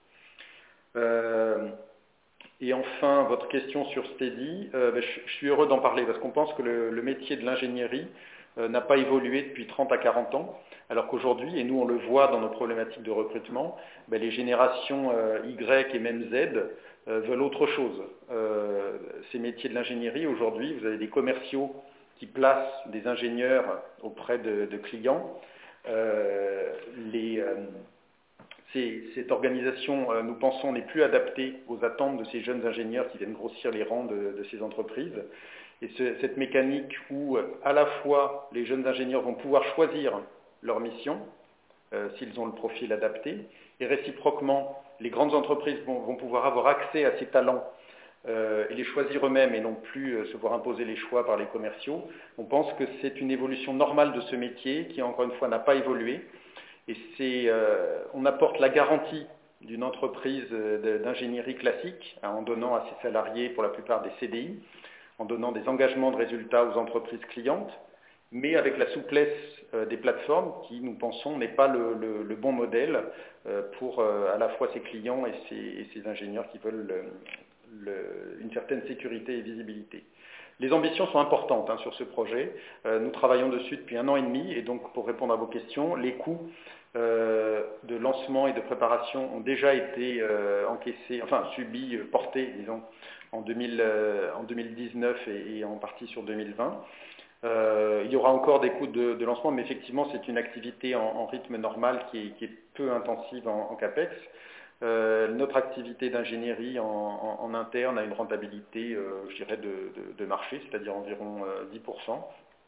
Euh, Et enfin, votre question sur Steady, euh, ben, je, je suis heureux d'en parler parce qu'on pense que le, le métier de l'ingénierie euh, n'a pas évolué depuis trente à quarante ans, alors qu'aujourd'hui, et nous on le voit dans nos problématiques de recrutement, ben, les générations euh, Y et même Z euh, veulent autre chose. Euh, ces métiers de l'ingénierie, aujourd'hui, vous avez des commerciaux qui placent des ingénieurs auprès de, de clients. Euh, les... Euh, Cette organisation, nous pensons, n'est plus adaptée aux attentes de ces jeunes ingénieurs qui viennent grossir les rangs de, de ces entreprises. Et ce, cette mécanique où, à la fois, les jeunes ingénieurs vont pouvoir choisir leur mission, euh, s'ils ont le profil adapté, et réciproquement, les grandes entreprises vont, vont pouvoir avoir accès à ces talents euh, et les choisir eux-mêmes et non plus euh, se voir imposer les choix par les commerciaux. On pense que c'est une évolution normale de ce métier qui, encore une fois, n'a pas évolué. Et c'est, euh, on apporte la garantie d'une entreprise d'ingénierie classique hein, en donnant à ses salariés pour la plupart des C D I, en donnant des engagements de résultats aux entreprises clientes, mais avec la souplesse euh, des plateformes qui, nous pensons, n'est pas le, le, le bon modèle euh, pour euh, à la fois ses clients et ses, et ses ingénieurs qui veulent le, le, une certaine sécurité et visibilité. Les ambitions sont importantes hein, sur ce projet. Euh, nous travaillons dessus depuis un an et demi et donc pour répondre à vos questions, les coûts euh, de lancement et de préparation ont déjà été euh, encaissés, enfin subis, euh, portés, disons, en, deux mille, euh, en deux mille dix-neuf et, et en partie sur deux mille vingt. Euh, il y aura encore des coûts de, de lancement, mais effectivement c'est une activité en, en rythme normal qui est, qui est peu intensive en, en CAPEX. Euh, notre activité d'ingénierie en, en, en interne a une rentabilité, euh, je dirais, de, de, de marché, c'est-à-dire environ euh, dix pour cent.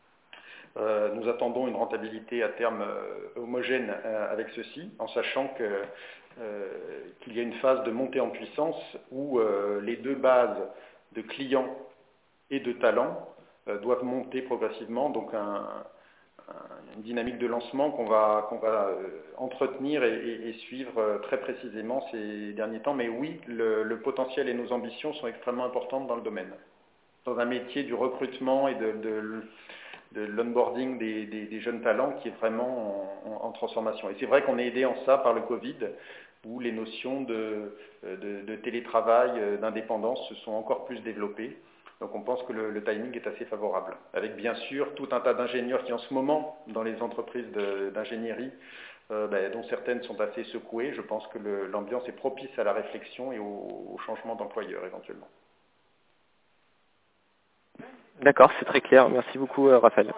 Euh, nous attendons une rentabilité à terme euh, homogène euh, avec ceci, en sachant que, euh, qu'il y a une phase de montée en puissance où euh, les deux bases de clients et de talents euh, doivent monter progressivement, donc un, une dynamique de lancement qu'on va, qu'on va euh, entretenir et, et, et suivre euh, très précisément ces derniers temps. Mais oui, le, le potentiel et nos ambitions sont extrêmement importantes dans le domaine. Dans un métier du recrutement et de, de, de l'onboarding des, des, des jeunes talents qui est vraiment en, en, en transformation. Et c'est vrai qu'on est aidé en ça par le Covid, où les notions de, de, de télétravail, d'indépendance se sont encore plus développées. Donc on pense que le, le timing est assez favorable, avec bien sûr tout un tas d'ingénieurs qui en ce moment, dans les entreprises d'ingénierie, euh, ben, dont certaines sont assez secouées, je pense que l'ambiance est propice à la réflexion et au, au changement d'employeur éventuellement. D'accord, c'est très clair. Merci beaucoup, euh, Raphaël.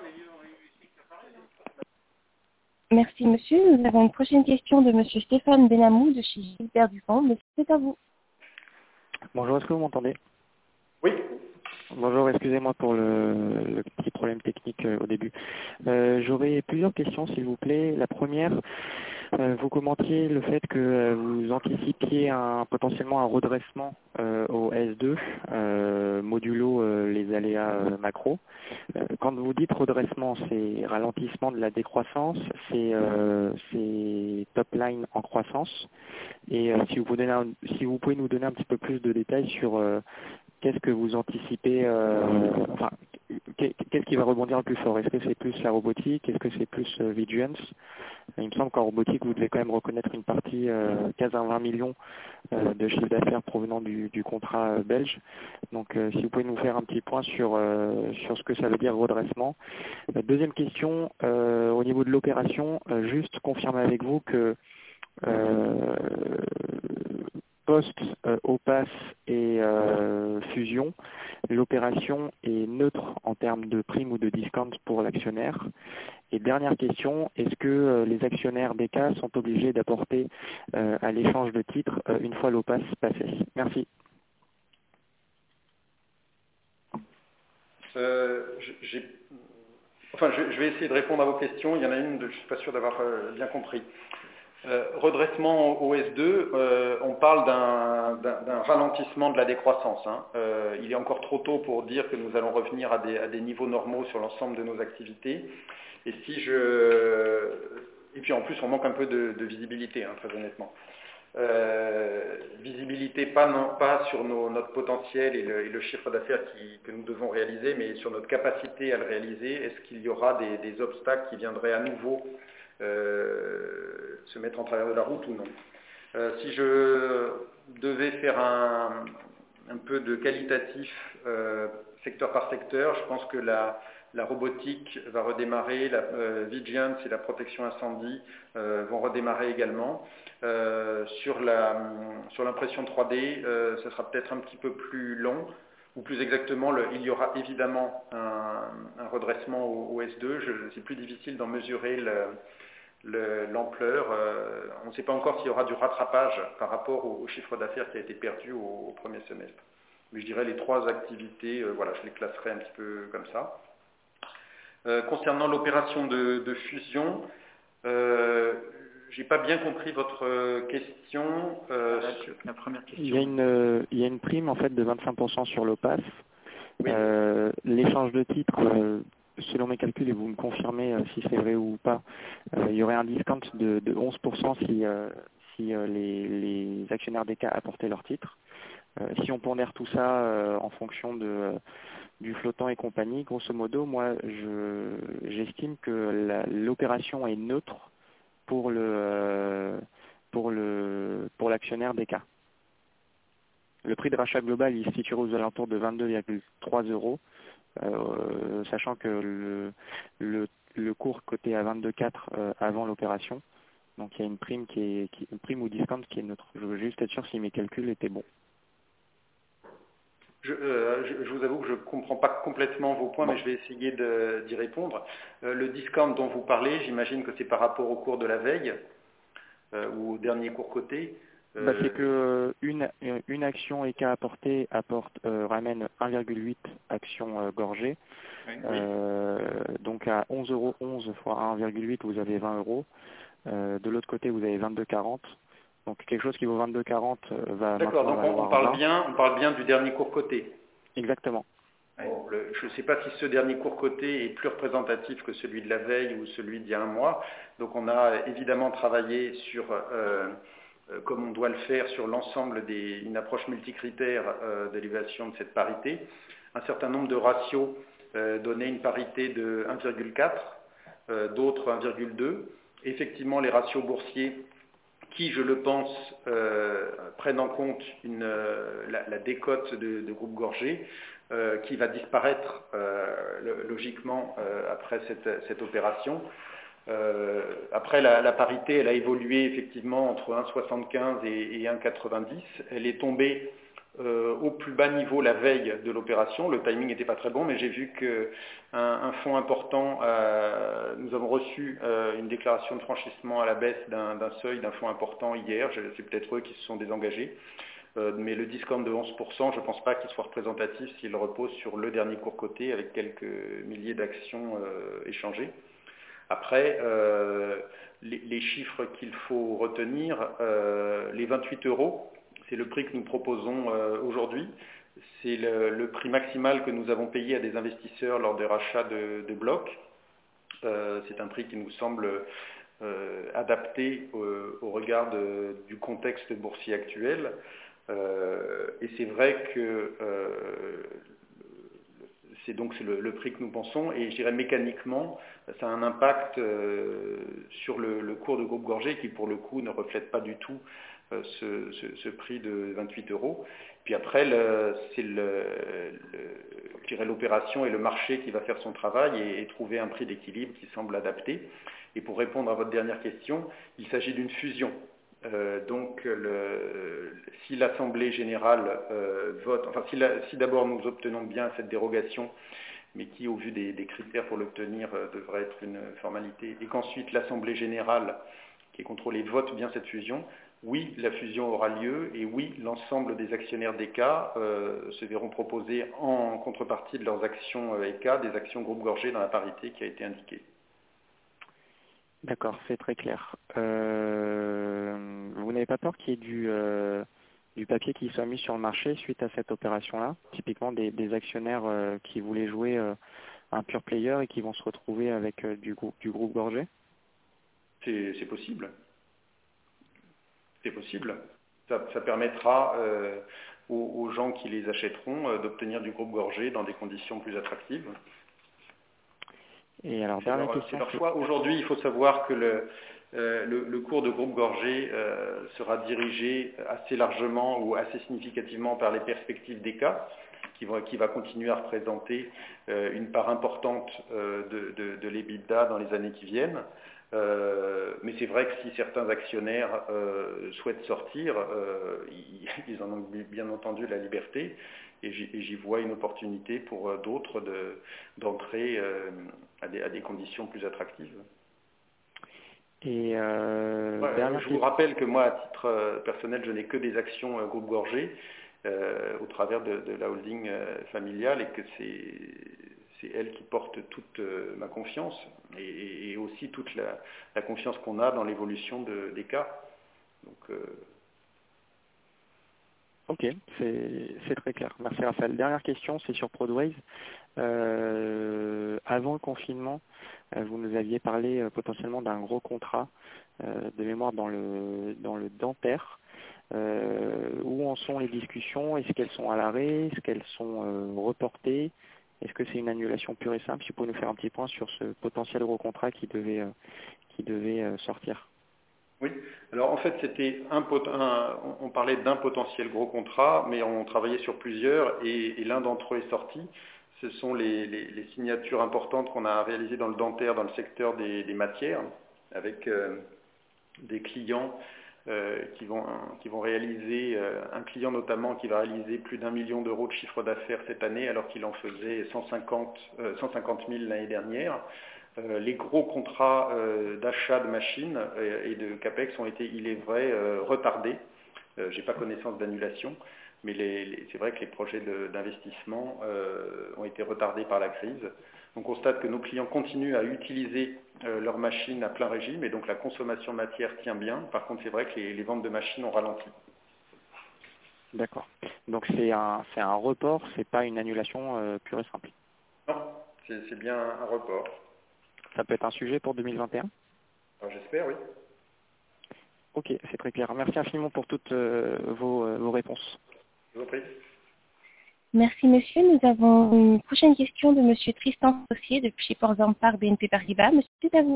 Merci, monsieur. Nous avons une prochaine question de monsieur Stéphane Benamou de chez Gilbert Dupont. Monsieur, c'est à vous. Bonjour, est-ce que vous m'entendez? Oui. Bonjour, excusez-moi pour le, le petit problème technique euh, au début. Euh, J'aurais plusieurs questions, s'il vous plaît. La première, euh, vous commentiez le fait que euh, vous anticipiez un, potentiellement un redressement euh, au S deux, euh, modulo euh, les aléas euh, macro. Euh, quand vous dites redressement, c'est ralentissement de la décroissance, c'est euh, top line en croissance. Et euh, si, vous pouvez un, si vous pouvez nous donner un petit peu plus de détails sur... Euh, Qu'est-ce que vous anticipez, euh, enfin, qu'est-ce qui va rebondir le plus fort? Est-ce que c'est plus la robotique? Est-ce que c'est plus euh, Vigilance? Il me semble qu'en robotique, vous devez quand même reconnaître une partie, euh, quinze à vingt millions euh, de chiffre d'affaires provenant du, du contrat euh, belge. Donc, euh, si vous pouvez nous faire un petit point sur, euh, sur ce que ça veut dire redressement. Euh, deuxième question, euh, au niveau de l'opération, euh, juste confirmer avec vous que euh, post euh, OPAS et euh, fusion, l'opération est neutre en termes de prime ou de discount pour l'actionnaire. Et dernière question, est-ce que euh, les actionnaires d'E K sont obligés d'apporter euh, à l'échange de titres euh, une fois l'OPAS passé? Merci. Euh, j'ai, enfin, je, je vais essayer de répondre à vos questions. Il y en a une, je ne suis pas sûr d'avoir euh, bien compris. Euh, redressement au S deux, euh, on parle d'un, d'un, d'un ralentissement de la décroissance. Hein. Euh, il est encore trop tôt pour dire que nous allons revenir à des, à des niveaux normaux sur l'ensemble de nos activités. Et si je, et puis en plus, on manque un peu de, de visibilité, hein, très honnêtement. Euh, visibilité pas, non, pas sur nos, notre potentiel et le, et le chiffre d'affaires qui, que nous devons réaliser, mais sur notre capacité à le réaliser. Est-ce qu'il y aura des, des obstacles qui viendraient à nouveau euh, se mettre en travers de la route ou non? euh, Si je devais faire un, un peu de qualitatif euh, secteur par secteur, je pense que la, la robotique va redémarrer, la euh, Vigilance et la protection incendie euh, vont redémarrer également. Euh, sur, la, sur l'impression trois D, euh, ça sera peut-être un petit peu plus long, ou plus exactement, le, il y aura évidemment un, un redressement au, au S deux. Je, c'est plus difficile d'en mesurer le, le, l'ampleur. Euh, on ne sait pas encore s'il y aura du rattrapage par rapport au, au chiffre d'affaires qui a été perdu au, au premier semestre. Mais je dirais les trois activités, euh, voilà, je les classerai un petit peu comme ça. Euh, concernant l'opération de, de fusion, euh, j'ai pas bien compris votre question. Euh, sur la première question. Il y a une, euh, il y a une prime en fait de vingt-cinq pour cent sur l'OPAS. Oui. Euh, l'échange de titres, euh, selon mes calculs, et vous me confirmez euh, si c'est vrai ou pas, euh, il y aurait un discount de, de onze pour cent si, euh, si euh, les, les actionnaires d'E K apportaient leurs titres. Euh, si on pondère tout ça euh, en fonction de, euh, du flottant et compagnie, grosso modo, moi, je, j'estime que la, l'opération est neutre pour le euh, pour le pour l'actionnaire d'E K. Le prix de rachat global il se situe aux alentours de vingt-deux virgule trois euros, euh, sachant que le, le le cours coté à vingt-deux virgule quatre euh, avant l'opération. Donc il y a une prime qui est qui, une prime ou discount qui est neutre. Je veux juste être sûr si mes calculs étaient bons. Je, euh, je, je vous avoue que je ne comprends pas complètement vos points, mais je vais essayer de, d'y répondre. Euh, le discount dont vous parlez, j'imagine que c'est par rapport au cours de la veille euh, ou au dernier cours coté. Euh... Bah, c'est que une, une action E K apportée apporte, euh, ramène un virgule huit actions euh, gorgées. Oui, euh, oui. Donc à onze euros onze fois un virgule huit, vous avez vingt euros. Euh, de l'autre côté, vous avez vingt-deux quarante. Donc quelque chose qui vaut vingt-deux quarante va D'accord, donc on, on, parle bien, on parle bien du dernier cours coté. Exactement. Bon, le, je ne sais pas si ce dernier cours coté est plus représentatif que celui de la veille ou celui d'il y a un mois. Donc on a évidemment travaillé sur, euh, euh, comme on doit le faire, sur l'ensemble des, une approche multicritère euh, d'élévation de cette parité. Un certain nombre de ratios euh, donnaient une parité de un virgule quatre, euh, d'autres un virgule deux. Effectivement, les ratios boursiers qui, je le pense, euh, prennent en compte une, euh, la, la décote de, de groupe Gorgé, euh, qui va disparaître euh, le, logiquement euh, après cette, cette opération. Euh, après, la, la parité, elle a évolué effectivement entre un virgule soixante-quinze et, et un virgule quatre-vingt-dix. Elle est tombée euh, au plus bas niveau la veille de l'opération. Le timing n'était pas très bon, mais j'ai vu qu'un un fonds important, euh, nous avons reçu euh, une déclaration de franchissement à la baisse d'un, d'un seuil d'un fonds important hier. C'est peut-être eux qui se sont désengagés. Euh, mais le discount de onze pour cent, je ne pense pas qu'il soit représentatif s'il repose sur le dernier cours coté avec quelques milliers d'actions euh, échangées. Après, euh, les, les chiffres qu'il faut retenir, euh, les vingt-huit euros, c'est le prix que nous proposons euh, aujourd'hui. C'est le, le prix maximal que nous avons payé à des investisseurs lors des rachats de, de blocs. Euh, c'est un prix qui nous semble euh, adapté au, au regard de, du contexte boursier actuel. Euh, et c'est vrai que euh, c'est donc c'est le, le prix que nous pensons, et je dirais mécaniquement, ça a un impact euh, sur le, le cours de groupe Gorgé qui pour le coup ne reflète pas du tout euh, ce, ce, ce prix de vingt-huit euros. Puis après, le, c'est le, le, je dirais l'opération et le marché qui va faire son travail et, et trouver un prix d'équilibre qui semble adapté. Et pour répondre à votre dernière question, il s'agit d'une fusion. Euh, donc, le, si l'Assemblée générale euh, vote, enfin, si, la, si d'abord nous obtenons bien cette dérogation, mais qui, au vu des, des critères pour l'obtenir, euh, devrait être une formalité, et qu'ensuite l'Assemblée générale, qui est contrôlée, vote bien cette fusion, oui, la fusion aura lieu, et oui, l'ensemble des actionnaires d'E K euh, se verront proposer en contrepartie de leurs actions euh, E K, des actions groupe Gorgé dans la parité qui a été indiquée. D'accord, c'est très clair. Euh, vous n'avez pas peur qu'il y ait du, euh, du papier qui soit mis sur le marché suite à cette opération-là? Typiquement des, des actionnaires euh, qui voulaient jouer euh, un pure player et qui vont se retrouver avec euh, du, groupe, du groupe Gorgé? C'est, c'est possible. C'est possible. Ça, ça permettra euh, aux, aux gens qui les achèteront euh, d'obtenir du groupe Gorgé dans des conditions plus attractives. Et alors, C'est dernière leur, question. c'est leur choix. Aujourd'hui, il faut savoir que le, euh, le, le cours de groupe Gorgé euh, sera dirigé assez largement ou assez significativement par les perspectives d'E K, qui, vont, qui va continuer à représenter euh, une part importante euh, de, de, de l'EBITDA dans les années qui viennent. Euh, mais c'est vrai que si certains actionnaires euh, souhaitent sortir, euh, ils, ils en ont bien entendu la liberté. Et j'y vois une opportunité pour euh, d'autres de, d'entrer euh, à, des, à des conditions plus attractives. Et euh, ouais, je vous rappelle que moi, à titre euh, personnel, je n'ai que des actions euh, groupe Gorgé euh, au travers de, de la holding euh, familiale et que c'est, c'est elle qui porte toute euh, ma confiance et, et aussi toute la, la confiance qu'on a dans l'évolution de, des cas. Donc, euh, Ok, c'est, c'est très clair. Merci Raphaël. Dernière question, c'est sur Prodways. Euh, avant le confinement, euh, vous nous aviez parlé euh, potentiellement d'un gros contrat euh, de mémoire dans le, dans le dentaire. Euh, où en sont les discussions? Est-ce qu'elles sont à l'arrêt? Est-ce qu'elles sont euh, reportées? Est-ce que c'est une annulation pure et simple? Si vous pouvez nous faire un petit point sur ce potentiel gros contrat qui devait, euh, qui devait euh, sortir. Oui, alors en fait c'était un, un, on parlait d'un potentiel gros contrat, mais on travaillait sur plusieurs et, et l'un d'entre eux est sorti. Ce sont les, les, les signatures importantes qu'on a réalisées dans le dentaire, dans le secteur des, des matières, avec euh, des clients euh, qui, vont, qui vont réaliser, euh, un client notamment qui va réaliser plus d'un million d'euros de chiffre d'affaires cette année, alors qu'il en faisait cent cinquante mille l'année dernière. Euh, les gros contrats euh, d'achat de machines euh, et de CAPEX ont été, il est vrai, euh, retardés. Euh, je n'ai pas connaissance d'annulation, mais les, les, c'est vrai que les projets de, d'investissement euh, ont été retardés par la crise. On constate que nos clients continuent à utiliser euh, leurs machines à plein régime et donc la consommation matière tient bien. Par contre, c'est vrai que les, les ventes de machines ont ralenti. D'accord. Donc c'est un, c'est un report, c'est pas une annulation euh, pure et simple. Non, c'est, c'est bien un report. Ça peut être un sujet pour deux mille vingt et un? Alors, j'espère, oui. Ok, c'est très clair. Merci infiniment pour toutes euh, vos, euh, vos réponses. Je vous en prie. Merci monsieur. Nous avons une prochaine question de monsieur Tristan Saucier depuis chez Porzampar B N P Paribas. Monsieur, c'est à vous.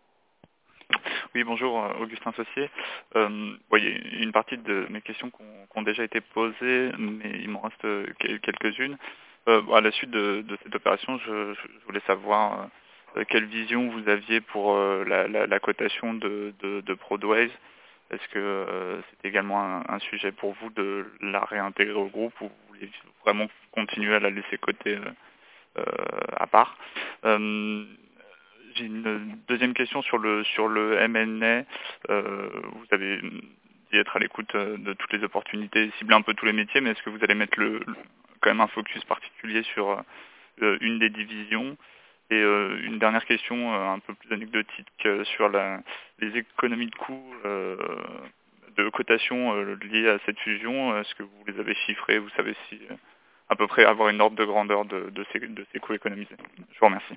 Oui, bonjour, Augustin Saucier. Euh, oui, il y a une partie de mes questions qui ont, qui ont déjà été posées, mais il m'en reste quelques-unes. Euh, à la suite de, de cette opération, je, je voulais savoir euh, quelle vision vous aviez pour euh, la, la, la cotation de, de, de Prodways. Est-ce que euh, c'est également un, un sujet pour vous de la réintégrer au groupe ou vous voulez vraiment continuer à la laisser coter euh, à part? euh, J'ai une deuxième question sur le sur le M and A. Euh, vous avez dit être à l'écoute de toutes les opportunités, cibler un peu tous les métiers, mais est-ce que vous allez mettre le, le quand même un focus particulier sur euh, une des divisions? Et euh, une dernière question euh, un peu plus anecdotique euh, sur la, les économies de coûts euh, de cotation euh, liées à cette fusion. Est-ce que vous les avez chiffrées? Vous savez si euh, à peu près avoir une ordre de grandeur de, de, ces, de ces coûts économisés? Je vous remercie.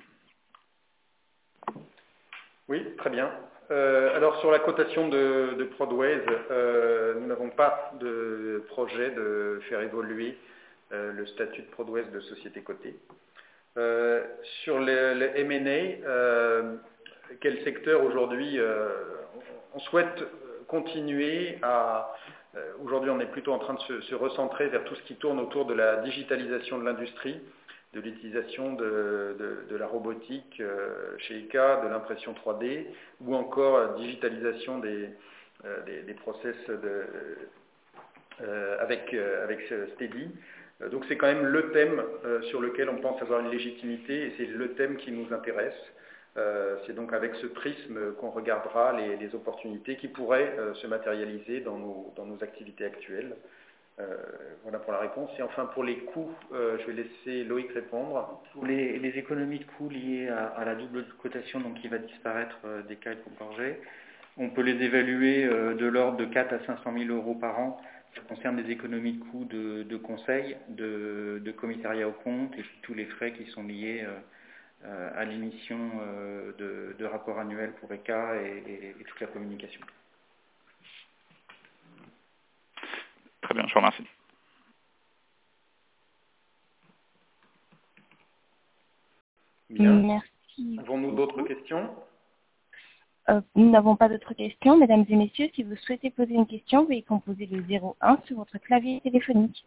Oui, très bien. Euh, alors sur la cotation de, de Prodways, euh, nous n'avons pas de projet de faire évoluer euh, le statut de Prodways de société cotée. Euh, sur le, le M and A, euh, quel secteur aujourd'hui euh, on souhaite continuer à... Euh, aujourd'hui, on est plutôt en train de se, se recentrer vers tout ce qui tourne autour de la digitalisation de l'industrie, de l'utilisation de, de, de la robotique euh, chez E K A, de l'impression trois D, ou encore la digitalisation des, euh, des, des process de, euh, avec, euh, avec Steady. Euh, donc c'est quand même le thème euh, sur lequel on pense avoir une légitimité, et c'est le thème qui nous intéresse. Euh, c'est donc avec ce prisme qu'on regardera les, les opportunités qui pourraient euh, se matérialiser dans nos, dans nos activités actuelles. Euh, voilà pour la réponse. Et enfin, pour les coûts, euh, je vais laisser Loïc répondre. Pour les, les économies de coûts liées à, à la double cotation, donc qui va disparaître euh, des cas et Pomporget, on peut les évaluer euh, de l'ordre de quatre à cinq cent mille euros par an. Ça concerne des économies de coûts de, de conseil, de, de commissariat au compte, et puis tous les frais qui sont liés euh, euh, à l'émission euh, de, de rapports annuels pour E K A et, et, et toute la communication. Très bien, je vous remercie. Bien. Merci. Avons-nous d'autres questions? Euh, nous n'avons pas d'autres questions. Mesdames et messieurs, si vous souhaitez poser une question, veuillez composer le zéro un sur votre clavier téléphonique.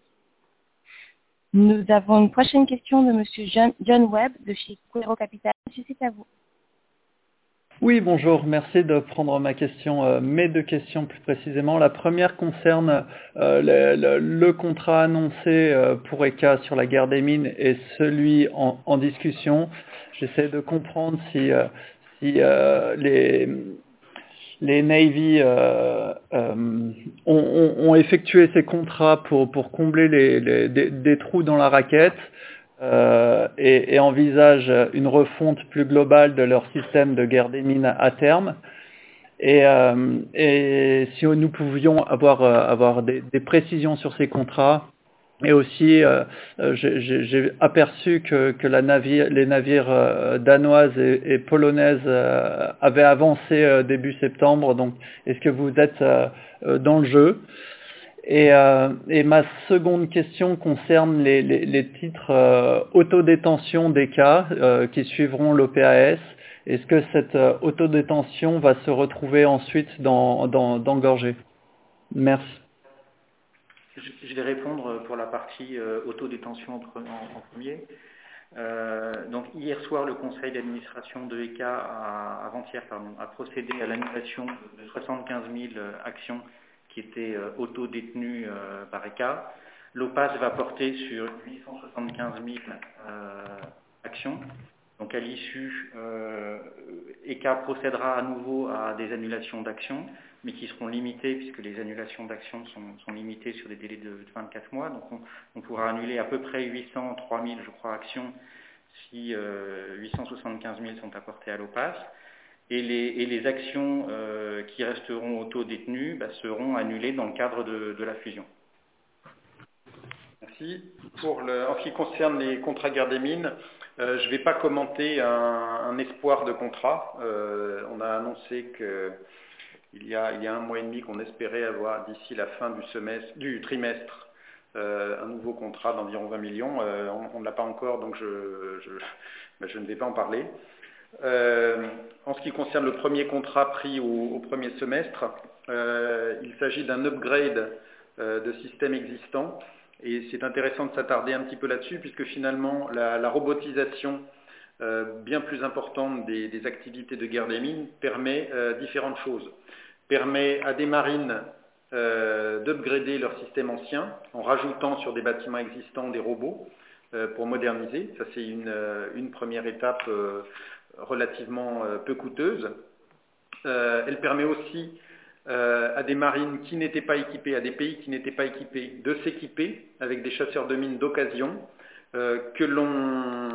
Nous avons une prochaine question de Monsieur John, John Webb de chez Quero Capital. Monsieur, c'est à vous. Oui, bonjour. Merci de prendre ma question, euh, mes deux questions plus précisément. La première concerne euh, le, le, le contrat annoncé euh, pour E K A sur la guerre des mines et celui en, en discussion. J'essaie de comprendre si, euh, si euh, les, les Navy euh, euh, ont, ont, ont effectué ces contrats pour, pour combler les, les, des, des trous dans la raquette. Euh, et, et envisage une refonte plus globale de leur système de guerre des mines à terme. Et, euh, et si nous pouvions avoir, euh, avoir des, des précisions sur ces contrats. Et aussi, euh, j'ai, j'ai aperçu que, que la navire, les navires euh, danoises et, et polonaises euh, avaient avancé euh, début septembre. Donc, est-ce que vous êtes euh, dans le jeu ? Et, euh, et ma seconde question concerne les, les, les titres euh, autodétention d'E K A euh, qui suivront l'O P A S. Est-ce que cette euh, autodétention va se retrouver ensuite dans, dans, dans Gorgé? Merci. Je, je vais répondre pour la partie euh, autodétention en, en, en premier. Euh, donc hier soir, le conseil d'administration de E K A, a, avant-hier, pardon, a procédé à l'annulation de soixante-quinze mille actions qui étaient euh, auto-détenues euh, par E K A. L'O P A S va porter sur huit cent soixante-quinze mille euh, actions. Donc à l'issue, euh, E K A procédera à nouveau à des annulations d'actions, mais qui seront limitées, puisque les annulations d'actions sont, sont limitées sur des délais de vingt-quatre mois. Donc on, on pourra annuler à peu près huit cent trois mille, je crois, actions si euh, huit cent soixante-quinze mille sont apportées à l'O P A S. Et les, et les actions euh, qui resteront auto-détenues bah, seront annulées dans le cadre de, de la fusion. Merci. Pour le, en ce qui concerne les contrats guerre des mines, euh, je ne vais pas commenter un, un espoir de contrat. Euh, on a annoncé qu'il y a, il y a un mois et demi qu'on espérait avoir d'ici la fin du, semestre, du trimestre euh, un nouveau contrat d'environ vingt millions. Euh, on, on ne l'a pas encore, donc je, je, ben, je ne vais pas en parler. Euh, en ce qui concerne le premier contrat pris au, au premier semestre, euh, il s'agit d'un upgrade euh, de système existant, et c'est intéressant de s'attarder un petit peu là-dessus puisque finalement la, la robotisation euh, bien plus importante des, des activités de guerre des mines permet euh, différentes choses. Permet à des marines euh, d'upgrader leur système ancien en rajoutant sur des bâtiments existants des robots euh, pour moderniser. Ça c'est une, une première étape euh, relativement euh, peu coûteuse. Euh, elle permet aussi euh, à des marines qui n'étaient pas équipées, à des pays qui n'étaient pas équipés, de s'équiper avec des chasseurs de mines d'occasion euh, que l'on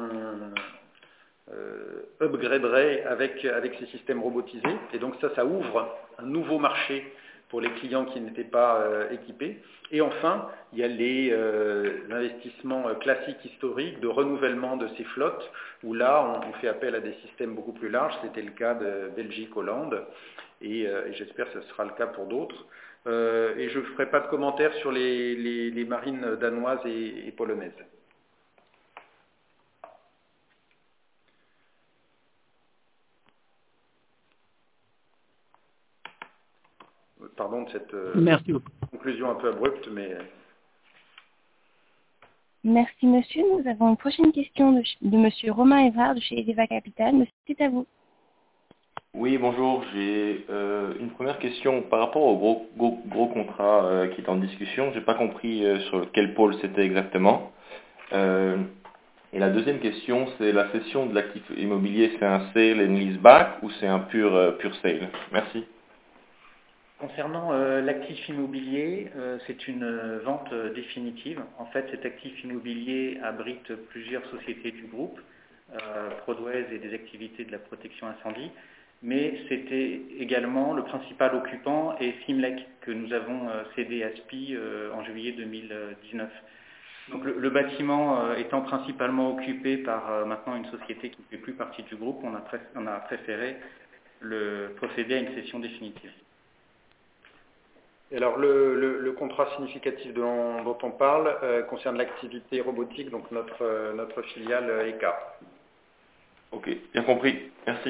euh, upgraderait avec, avec ces systèmes robotisés. Et donc ça, ça ouvre un nouveau marché pour les clients qui n'étaient pas euh, équipés. Et enfin, il y a les euh, investissements classiques historiques de renouvellement de ces flottes, où là, on, on fait appel à des systèmes beaucoup plus larges. C'était le cas de Belgique, Hollande, et, euh, et j'espère que ce sera le cas pour d'autres. Euh, et je ne ferai pas de commentaires sur les, les, les marines danoises et, et polonaises. pardon de cette euh, Merci beaucoup. conclusion un peu abrupte, mais... Merci monsieur. Nous avons une prochaine question de, de monsieur Romain Évrard de chez Eleva Capital. Monsieur, c'est à vous. Oui, bonjour. J'ai euh, une première question par rapport au gros, gros, gros contrat euh, qui est en discussion. J'ai pas compris euh, sur quel pôle c'était exactement. Euh, et la deuxième question, c'est la cession de l'actif immobilier, c'est un sale and leaseback ou c'est un pur, euh, pur sale? Merci. Concernant euh, l'actif immobilier, euh, c'est une euh, vente euh, définitive. En fait, cet actif immobilier abrite plusieurs sociétés du groupe, euh, Prodways et des activités de la protection incendie, mais c'était également le principal occupant est Simlec, que nous avons euh, cédé à S P I euh, en juillet deux mille dix-neuf. Donc le, le bâtiment euh, étant principalement occupé par euh, maintenant une société qui ne fait plus partie du groupe, on a, pré on a préféré le, procéder à une cession définitive. Et alors le, le, le contrat significatif dont, dont on parle euh, concerne l'activité robotique, donc notre, euh, notre filiale euh, E K. Ok, bien compris. Merci.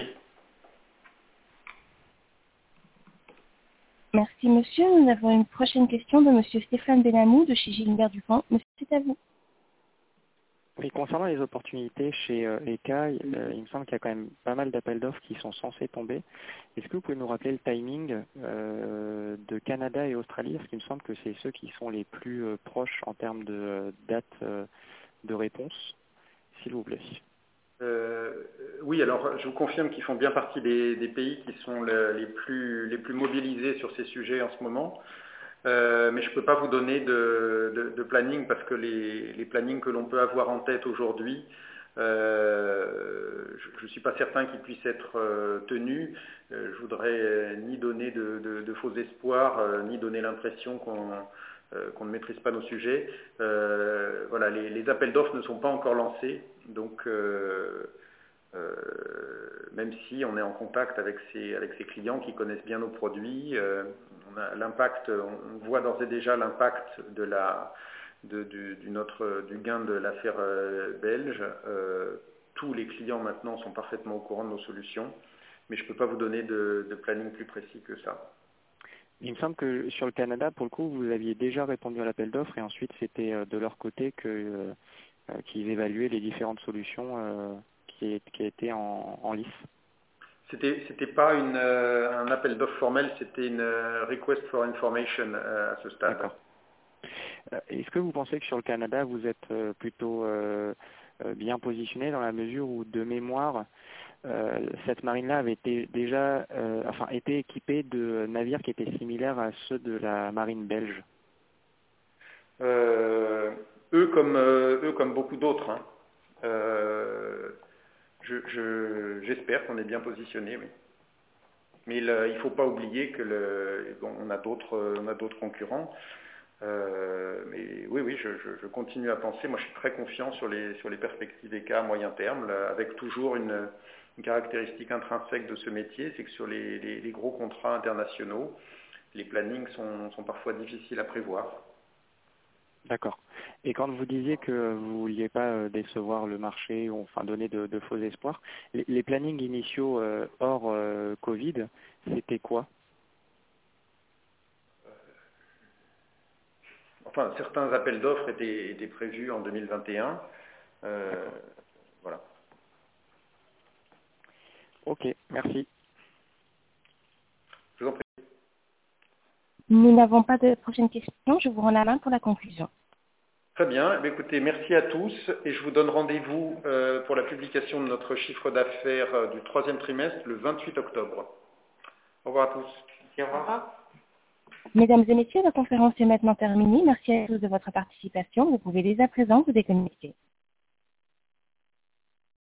Merci monsieur. Nous avons une prochaine question de monsieur Stéphane Benamou de chez Gilbert Dupont. Monsieur, c'est à vous. Oui, concernant les opportunités chez euh, E K, euh, il me semble qu'il y a quand même pas mal d'appels d'offres qui sont censés tomber. Est-ce que vous pouvez nous rappeler le timing euh, de Canada et Australie? Parce qu'il me semble que c'est ceux qui sont les plus euh, proches en termes de euh, date euh, de réponse, s'il vous plaît. Euh, oui, alors je vous confirme qu'ils font bien partie des, des pays qui sont le, les, plus, les plus mobilisés sur ces sujets en ce moment. Euh, mais je ne peux pas vous donner de, de, de planning parce que les, les plannings que l'on peut avoir en tête aujourd'hui, euh, je ne suis pas certain qu'ils puissent être euh, tenus. Euh, je voudrais ni donner de, de, de faux espoirs, euh, ni donner l'impression qu'on euh, qu'on ne maîtrise pas nos sujets. Euh, voilà, les, les appels d'offres ne sont pas encore lancés, donc euh, euh, même si on est en contact avec ces, avec ces clients qui connaissent bien nos produits, euh, on a l'impact, on voit d'ores et déjà l'impact de la, de, du, du, notre, du gain de l'affaire euh, belge. Euh, tous les clients maintenant sont parfaitement au courant de nos solutions, mais je ne peux pas vous donner de, de planning plus précis que ça. Il me semble que sur le Canada, pour le coup, vous aviez déjà répondu à l'appel d'offres et ensuite c'était euh, de leur côté que euh, qu'ils évaluaient les différentes solutions euh, qui, qui étaient en, en lice. C'était c'était pas une, euh, un appel d'offres formel, c'était une euh, request for information euh, à ce stade. D'accord. Euh, Est-ce que vous pensez que sur le Canada, vous êtes euh, plutôt euh, euh, bien positionné dans la mesure où, de mémoire, euh, cette marine-là avait été déjà, euh, enfin, été équipée de navires qui étaient similaires à ceux de la marine belge? Euh, eux comme euh, eux comme beaucoup d'autres. Hein. Euh, je, je, j'espère qu'on est bien positionné, oui. Mais il ne faut pas oublier que le, bon, on a d'autres on a d'autres concurrents. Euh, mais oui, oui, je, je, je continue à penser. Moi, je suis très confiant sur les sur les perspectives E K à moyen terme, là, avec toujours une, une caractéristique intrinsèque de ce métier, c'est que sur les, les, les gros contrats internationaux, les plannings sont, sont parfois difficiles à prévoir. D'accord. Et quand vous disiez que vous ne vouliez pas euh, décevoir le marché, ou enfin donner de, de faux espoirs, les, les plannings initiaux euh, hors euh, Covid, c'était quoi? Enfin, certains appels d'offres étaient, étaient prévus en deux mille vingt et un. Euh, voilà. Ok, merci. Je vous en prie. Nous n'avons pas de prochaine question. Je vous rends la main pour la conclusion. Très bien. Eh écoutez, merci à tous et je vous donne rendez-vous euh, pour la publication de notre chiffre d'affaires euh, du troisième trimestre le vingt-huit octobre. Au revoir à tous. Merci, au revoir. Mesdames et messieurs, la conférence est maintenant terminée. Merci à tous de votre participation. Vous pouvez dès à présent vous déconnecter.